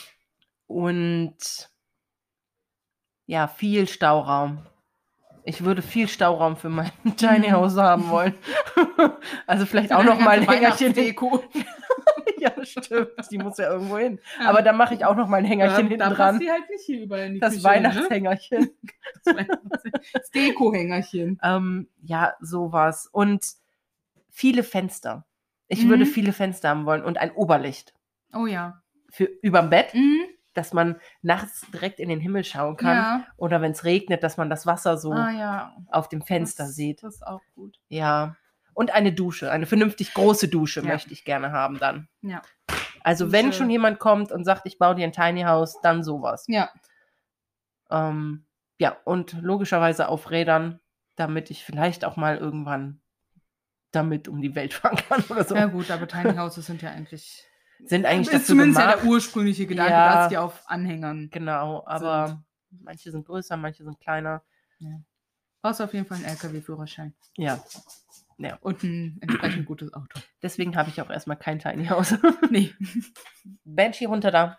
[SPEAKER 4] Und ja, viel Stauraum. Ich würde viel Stauraum für mein Tiny
[SPEAKER 3] Mhm.
[SPEAKER 4] House haben wollen. Also vielleicht auch noch mal ein Hängerchen.
[SPEAKER 3] Deko.
[SPEAKER 4] Ja, stimmt. Die muss ja irgendwo hin.
[SPEAKER 3] Ja.
[SPEAKER 4] Aber da mache ich auch noch mal ein Hängerchen
[SPEAKER 3] da,
[SPEAKER 4] hinten
[SPEAKER 3] da passt
[SPEAKER 4] dran.
[SPEAKER 3] die halt nicht hier überall in die
[SPEAKER 4] Das
[SPEAKER 3] Küche,
[SPEAKER 4] Weihnachtshängerchen.
[SPEAKER 3] Ne? Das, Weihnachts- das Deko-Hängerchen.
[SPEAKER 4] Ähm, ja, sowas. Und viele Fenster. Ich
[SPEAKER 3] Mhm.
[SPEAKER 4] würde viele Fenster haben wollen und ein Oberlicht
[SPEAKER 3] Oh ja.
[SPEAKER 4] für überm Bett,
[SPEAKER 3] Mhm.
[SPEAKER 4] dass man nachts direkt in den Himmel schauen kann.
[SPEAKER 3] Ja.
[SPEAKER 4] Oder wenn es regnet, dass man das Wasser so
[SPEAKER 3] Ah ja.
[SPEAKER 4] auf dem Fenster
[SPEAKER 3] das,
[SPEAKER 4] sieht.
[SPEAKER 3] Das ist auch gut.
[SPEAKER 4] Ja. Und eine Dusche, eine vernünftig große Dusche
[SPEAKER 3] Ja.
[SPEAKER 4] möchte ich gerne haben dann.
[SPEAKER 3] Ja.
[SPEAKER 4] Also wenn
[SPEAKER 3] Dusche.
[SPEAKER 4] schon jemand kommt und sagt, ich baue dir ein Tiny House, dann sowas.
[SPEAKER 3] Ja.
[SPEAKER 4] Ähm, ja, und logischerweise auf Rädern, damit ich vielleicht auch mal irgendwann damit um die Welt fahren kann oder so.
[SPEAKER 3] Ja gut, aber Tiny Houses sind ja eigentlich.
[SPEAKER 4] Sind eigentlich
[SPEAKER 3] ist
[SPEAKER 4] dazu
[SPEAKER 3] zumindest ja
[SPEAKER 4] gemacht.
[SPEAKER 3] der ursprüngliche Gedanke,
[SPEAKER 4] Ja.
[SPEAKER 3] dass die auf Anhängern.
[SPEAKER 4] Genau, aber manche sind größer, manche sind kleiner.
[SPEAKER 3] Ja. Brauchst du auf jeden Fall einen L K W-Führerschein.
[SPEAKER 4] Ja. Ja.
[SPEAKER 3] Und ein entsprechend gutes Auto.
[SPEAKER 4] Deswegen habe ich auch erstmal kein Tiny House.
[SPEAKER 3] Nee.
[SPEAKER 4] Banshee runter da.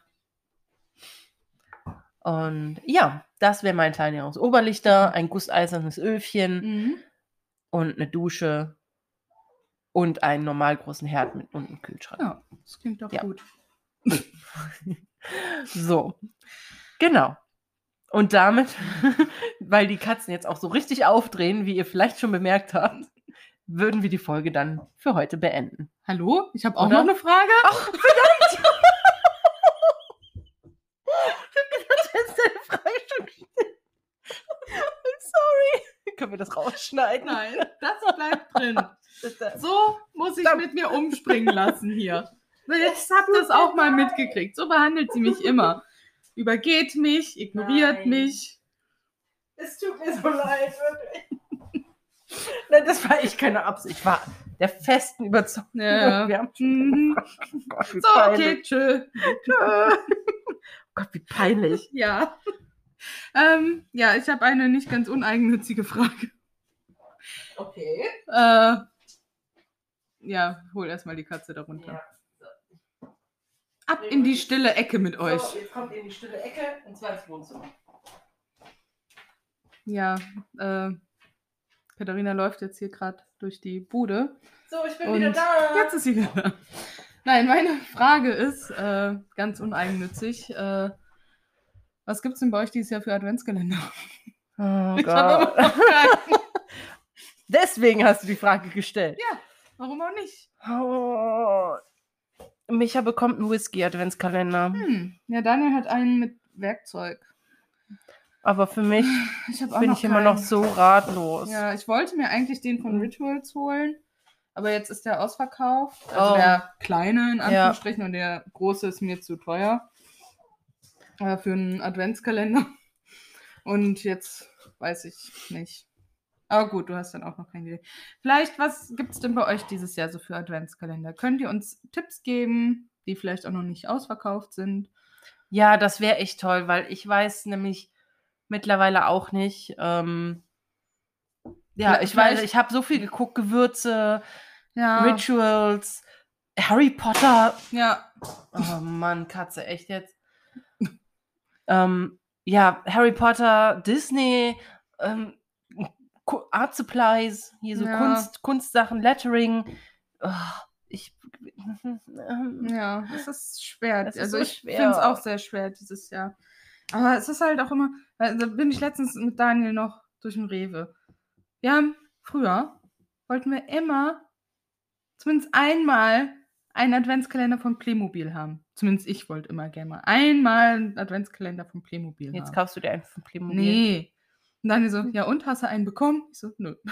[SPEAKER 4] Und ja, das wäre mein Tiny House. Oberlichter, ein gusseisernes Öfchen
[SPEAKER 3] Mhm.
[SPEAKER 4] und eine Dusche und einen normal großen Herd mit und einem Kühlschrank.
[SPEAKER 3] Ja, das klingt doch
[SPEAKER 4] Ja.
[SPEAKER 3] gut.
[SPEAKER 4] So, genau. Und damit, weil die Katzen jetzt auch so richtig aufdrehen, wie ihr vielleicht schon bemerkt habt, würden wir die Folge dann für heute beenden.
[SPEAKER 3] Hallo? Ich habe auch
[SPEAKER 4] Oder?
[SPEAKER 3] noch eine Frage.
[SPEAKER 4] Ach, verdammt! Ich hab gedacht, du hättest deine Frage schon gestellt. I'm sorry. Können wir das rausschneiden?
[SPEAKER 3] Nein, das bleibt drin.
[SPEAKER 4] Das-
[SPEAKER 3] So muss ich
[SPEAKER 4] Verdammt.
[SPEAKER 3] mit mir umspringen lassen hier. Jetzt habt ihr das auch mal mitgekriegt. So behandelt sie mich immer. Übergeht mich, ignoriert
[SPEAKER 4] Nein.
[SPEAKER 3] mich.
[SPEAKER 4] Es tut mir so leid, wirklich. Nein, das war echt keine Absicht. Ich war der festen Überzeugung.
[SPEAKER 3] Ja.
[SPEAKER 4] Wir haben
[SPEAKER 3] Mhm.
[SPEAKER 4] oh Gott, wie
[SPEAKER 3] So, okay,
[SPEAKER 4] peinlich.
[SPEAKER 3] tschö.
[SPEAKER 4] Oh Gott, wie peinlich.
[SPEAKER 3] Ja. Ähm, ja, ich habe eine nicht ganz uneigennützige Frage.
[SPEAKER 4] Okay.
[SPEAKER 3] Äh, ja, hol erstmal die Katze darunter.
[SPEAKER 4] Ja.
[SPEAKER 3] Ab in die stille Ecke mit euch.
[SPEAKER 4] So, jetzt kommt in die stille Ecke, und zwar ins Wohnzimmer.
[SPEAKER 3] Ja, äh, Katharina läuft jetzt hier gerade durch die Bude.
[SPEAKER 4] So, ich bin
[SPEAKER 3] Und
[SPEAKER 4] wieder da.
[SPEAKER 3] jetzt ist sie wieder da. Nein, meine Frage ist, äh, ganz uneigennützig, äh, was gibt's denn bei euch dieses Jahr für Adventskalender?
[SPEAKER 4] Oh
[SPEAKER 3] Ich hab
[SPEAKER 4] Gott.
[SPEAKER 3] immer noch Fragen.
[SPEAKER 4] Deswegen hast du die Frage gestellt.
[SPEAKER 3] Ja, warum auch nicht?
[SPEAKER 4] Oh. Micha bekommt einen Whisky-Adventskalender.
[SPEAKER 3] Hm. Ja, Daniel hat einen mit Werkzeug.
[SPEAKER 4] Aber für mich
[SPEAKER 3] Ich hab auch
[SPEAKER 4] bin
[SPEAKER 3] noch
[SPEAKER 4] ich immer noch
[SPEAKER 3] keinen.
[SPEAKER 4] so ratlos.
[SPEAKER 3] Ja, ich wollte mir eigentlich den von Rituals holen, aber jetzt ist der ausverkauft. Also
[SPEAKER 4] Oh.
[SPEAKER 3] der kleine in
[SPEAKER 4] Ja.
[SPEAKER 3] Anführungsstrichen und der große ist mir zu teuer äh, für einen Adventskalender. Und jetzt weiß ich nicht. Aber gut, du hast dann auch noch keine Idee. Vielleicht, was gibt es denn bei euch dieses Jahr so für Adventskalender? Könnt ihr uns Tipps geben, die vielleicht auch noch nicht ausverkauft sind?
[SPEAKER 4] Ja, das wäre echt toll, weil ich weiß nämlich mittlerweile auch nicht. Ähm, ja,
[SPEAKER 3] Vielleicht-
[SPEAKER 4] ich weiß,
[SPEAKER 3] vielleicht-
[SPEAKER 4] ich habe so viel geguckt, Gewürze,
[SPEAKER 3] Ja.
[SPEAKER 4] Rituals, Harry Potter.
[SPEAKER 3] Ja.
[SPEAKER 4] Oh Mann, Katze, echt jetzt? ähm, ja, Harry Potter, Disney, ähm, Ku- Art Supplies, hier so
[SPEAKER 3] Ja.
[SPEAKER 4] Kunst, Kunstsachen, Lettering. Oh, ich.
[SPEAKER 3] Ja, es ist schwer.
[SPEAKER 4] Es ist
[SPEAKER 3] also
[SPEAKER 4] so
[SPEAKER 3] ich
[SPEAKER 4] schwer.
[SPEAKER 3] finde es auch sehr schwer dieses Jahr. Aber es ist halt auch immer, weil da bin ich letztens mit Daniel noch durch den Rewe. Wir haben früher, wollten wir immer zumindest einmal einen Adventskalender von Playmobil haben. Zumindest ich wollte immer gerne mal einmal einen Adventskalender von Playmobil
[SPEAKER 4] Jetzt
[SPEAKER 3] haben.
[SPEAKER 4] kaufst du dir einen von Playmobil.
[SPEAKER 3] Nee. Und Daniel so, ja und, hast du einen bekommen? Ich so, nö.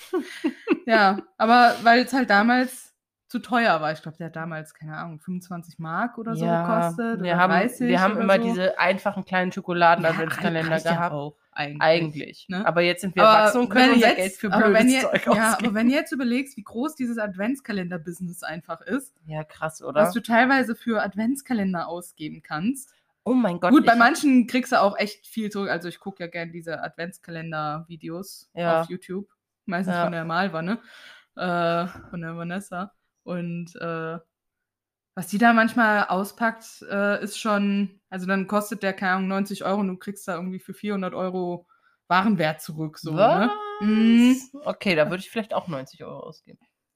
[SPEAKER 3] Ja, aber weil es halt damals zu teuer war. Ich glaube, der hat damals, keine Ahnung, fünfundzwanzig Mark oder so gekostet.
[SPEAKER 4] wir
[SPEAKER 3] oder
[SPEAKER 4] haben,
[SPEAKER 3] dreißig
[SPEAKER 4] wir haben
[SPEAKER 3] oder
[SPEAKER 4] immer
[SPEAKER 3] so.
[SPEAKER 4] diese einfachen kleinen
[SPEAKER 3] Ja,
[SPEAKER 4] Schokoladen-Adventskalender
[SPEAKER 3] reicht ja
[SPEAKER 4] gehabt.
[SPEAKER 3] auch, eigentlich.
[SPEAKER 4] Eigentlich.
[SPEAKER 3] ne?
[SPEAKER 4] Aber jetzt sind wir
[SPEAKER 3] Aber
[SPEAKER 4] erwachsen und können
[SPEAKER 3] wenn
[SPEAKER 4] unser
[SPEAKER 3] jetzt-
[SPEAKER 4] Geld für
[SPEAKER 3] aber
[SPEAKER 4] blödes
[SPEAKER 3] wenn ihr,
[SPEAKER 4] Zeug
[SPEAKER 3] Ja,
[SPEAKER 4] ausgeben.
[SPEAKER 3] aber wenn ihr jetzt überlegst, wie groß dieses Adventskalender-Business einfach ist,
[SPEAKER 4] Ja, krass, oder?
[SPEAKER 3] was du teilweise für Adventskalender ausgeben kannst.
[SPEAKER 4] Oh mein Gott.
[SPEAKER 3] Gut, bei
[SPEAKER 4] ich-
[SPEAKER 3] manchen kriegst du auch echt viel zurück. Also ich gucke ja gerne diese Adventskalender-Videos
[SPEAKER 4] Ja.
[SPEAKER 3] auf YouTube. Meistens
[SPEAKER 4] Ja.
[SPEAKER 3] von der Malwanne, äh, von der Vanessa. Und äh, was die da manchmal auspackt, äh, ist schon, also dann kostet der, keine Ahnung, neunzig Euro und du kriegst da irgendwie für vierhundert Euro Warenwert zurück. So, ne?
[SPEAKER 4] Was?
[SPEAKER 3] Mhm.
[SPEAKER 4] Okay, da würde ich vielleicht auch neunzig Euro ausgeben.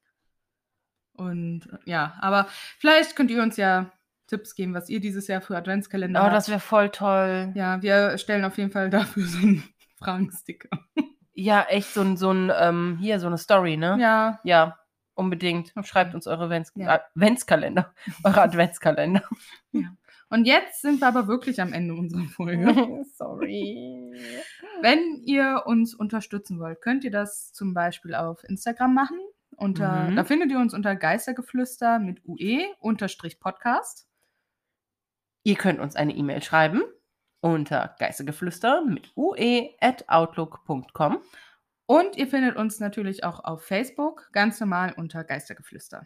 [SPEAKER 3] Und äh, ja, aber vielleicht könnt ihr uns ja Tipps geben, was ihr dieses Jahr für Adventskalender
[SPEAKER 4] Oh,
[SPEAKER 3] habt.
[SPEAKER 4] das wäre voll toll.
[SPEAKER 3] Ja, wir stellen auf jeden Fall dafür so einen Fragensticker.
[SPEAKER 4] Ja, echt so ein, so ein ähm, hier, so eine Story, ne?
[SPEAKER 3] Ja,
[SPEAKER 4] Ja, unbedingt. Schreibt uns eure Advents
[SPEAKER 3] Ja.
[SPEAKER 4] Adventskalender. Eure Adventskalender.
[SPEAKER 3] und jetzt sind wir aber wirklich am Ende unserer Folge.
[SPEAKER 4] Sorry.
[SPEAKER 3] Wenn ihr uns unterstützen wollt, könnt ihr das zum Beispiel auf Instagram machen. Unter,
[SPEAKER 4] Mhm.
[SPEAKER 3] Da findet ihr uns unter Geistergeflüster mit U E unterstrich Podcast.
[SPEAKER 4] Ihr könnt uns eine E-Mail schreiben unter geistegeflüster mit ue at outlook punkt com.
[SPEAKER 3] Und ihr findet uns natürlich auch auf Facebook, ganz normal unter Geistergeflüster.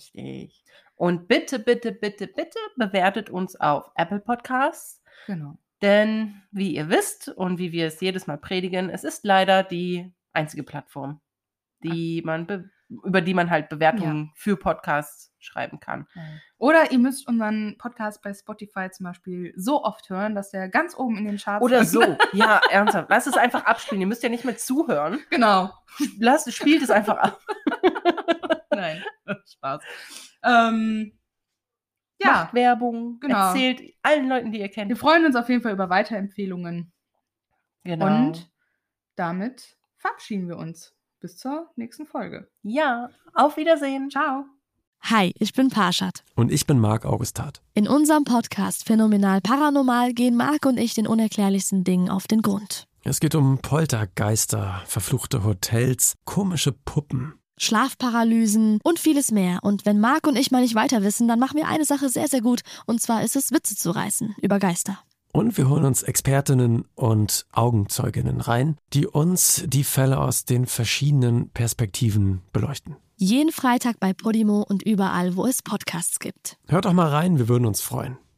[SPEAKER 4] Richtig. Und bitte, bitte, bitte, bitte bewertet uns auf Apple Podcasts
[SPEAKER 3] Genau.
[SPEAKER 4] Denn, wie ihr wisst und wie wir es jedes Mal predigen, es ist leider die einzige Plattform, die man be- über die man halt Bewertungen ja. für Podcasts schreiben kann.
[SPEAKER 3] Oder ihr müsst unseren Podcast bei Spotify zum Beispiel so oft hören, dass der ganz oben in den Charts
[SPEAKER 4] Oder
[SPEAKER 3] ist.
[SPEAKER 4] so. Ja, ernsthaft. Lasst es einfach abspielen. Ihr müsst ja nicht mehr zuhören.
[SPEAKER 3] Genau.
[SPEAKER 4] Lasst, spielt es einfach ab.
[SPEAKER 3] Nein, Spaß. Ähm, ja.
[SPEAKER 4] Macht Werbung.
[SPEAKER 3] Genau.
[SPEAKER 4] Erzählt allen Leuten, die ihr kennt.
[SPEAKER 3] Wir freuen uns auf jeden Fall über Weiterempfehlungen.
[SPEAKER 4] Genau.
[SPEAKER 3] Und damit verabschieden wir uns. Bis zur nächsten Folge.
[SPEAKER 4] Ja, auf Wiedersehen.
[SPEAKER 3] Ciao.
[SPEAKER 1] Hi, ich bin Parshad.
[SPEAKER 2] Und ich bin Marc Augustat.
[SPEAKER 1] In unserem Podcast Phänomenal Paranormal gehen Marc und ich den unerklärlichsten Dingen auf den Grund.
[SPEAKER 2] Es geht um Poltergeister, verfluchte Hotels, komische Puppen,
[SPEAKER 1] Schlafparalysen und vieles mehr. Und wenn Marc und ich mal nicht weiter wissen, dann machen wir eine Sache sehr, sehr gut. Und zwar ist es, Witze zu reißen über Geister.
[SPEAKER 2] Und wir holen uns Expertinnen und Augenzeuginnen rein, die uns die Fälle aus den verschiedenen Perspektiven beleuchten.
[SPEAKER 1] Jeden Freitag bei Podimo und überall, wo es Podcasts gibt.
[SPEAKER 2] Hört doch mal rein, wir würden uns freuen.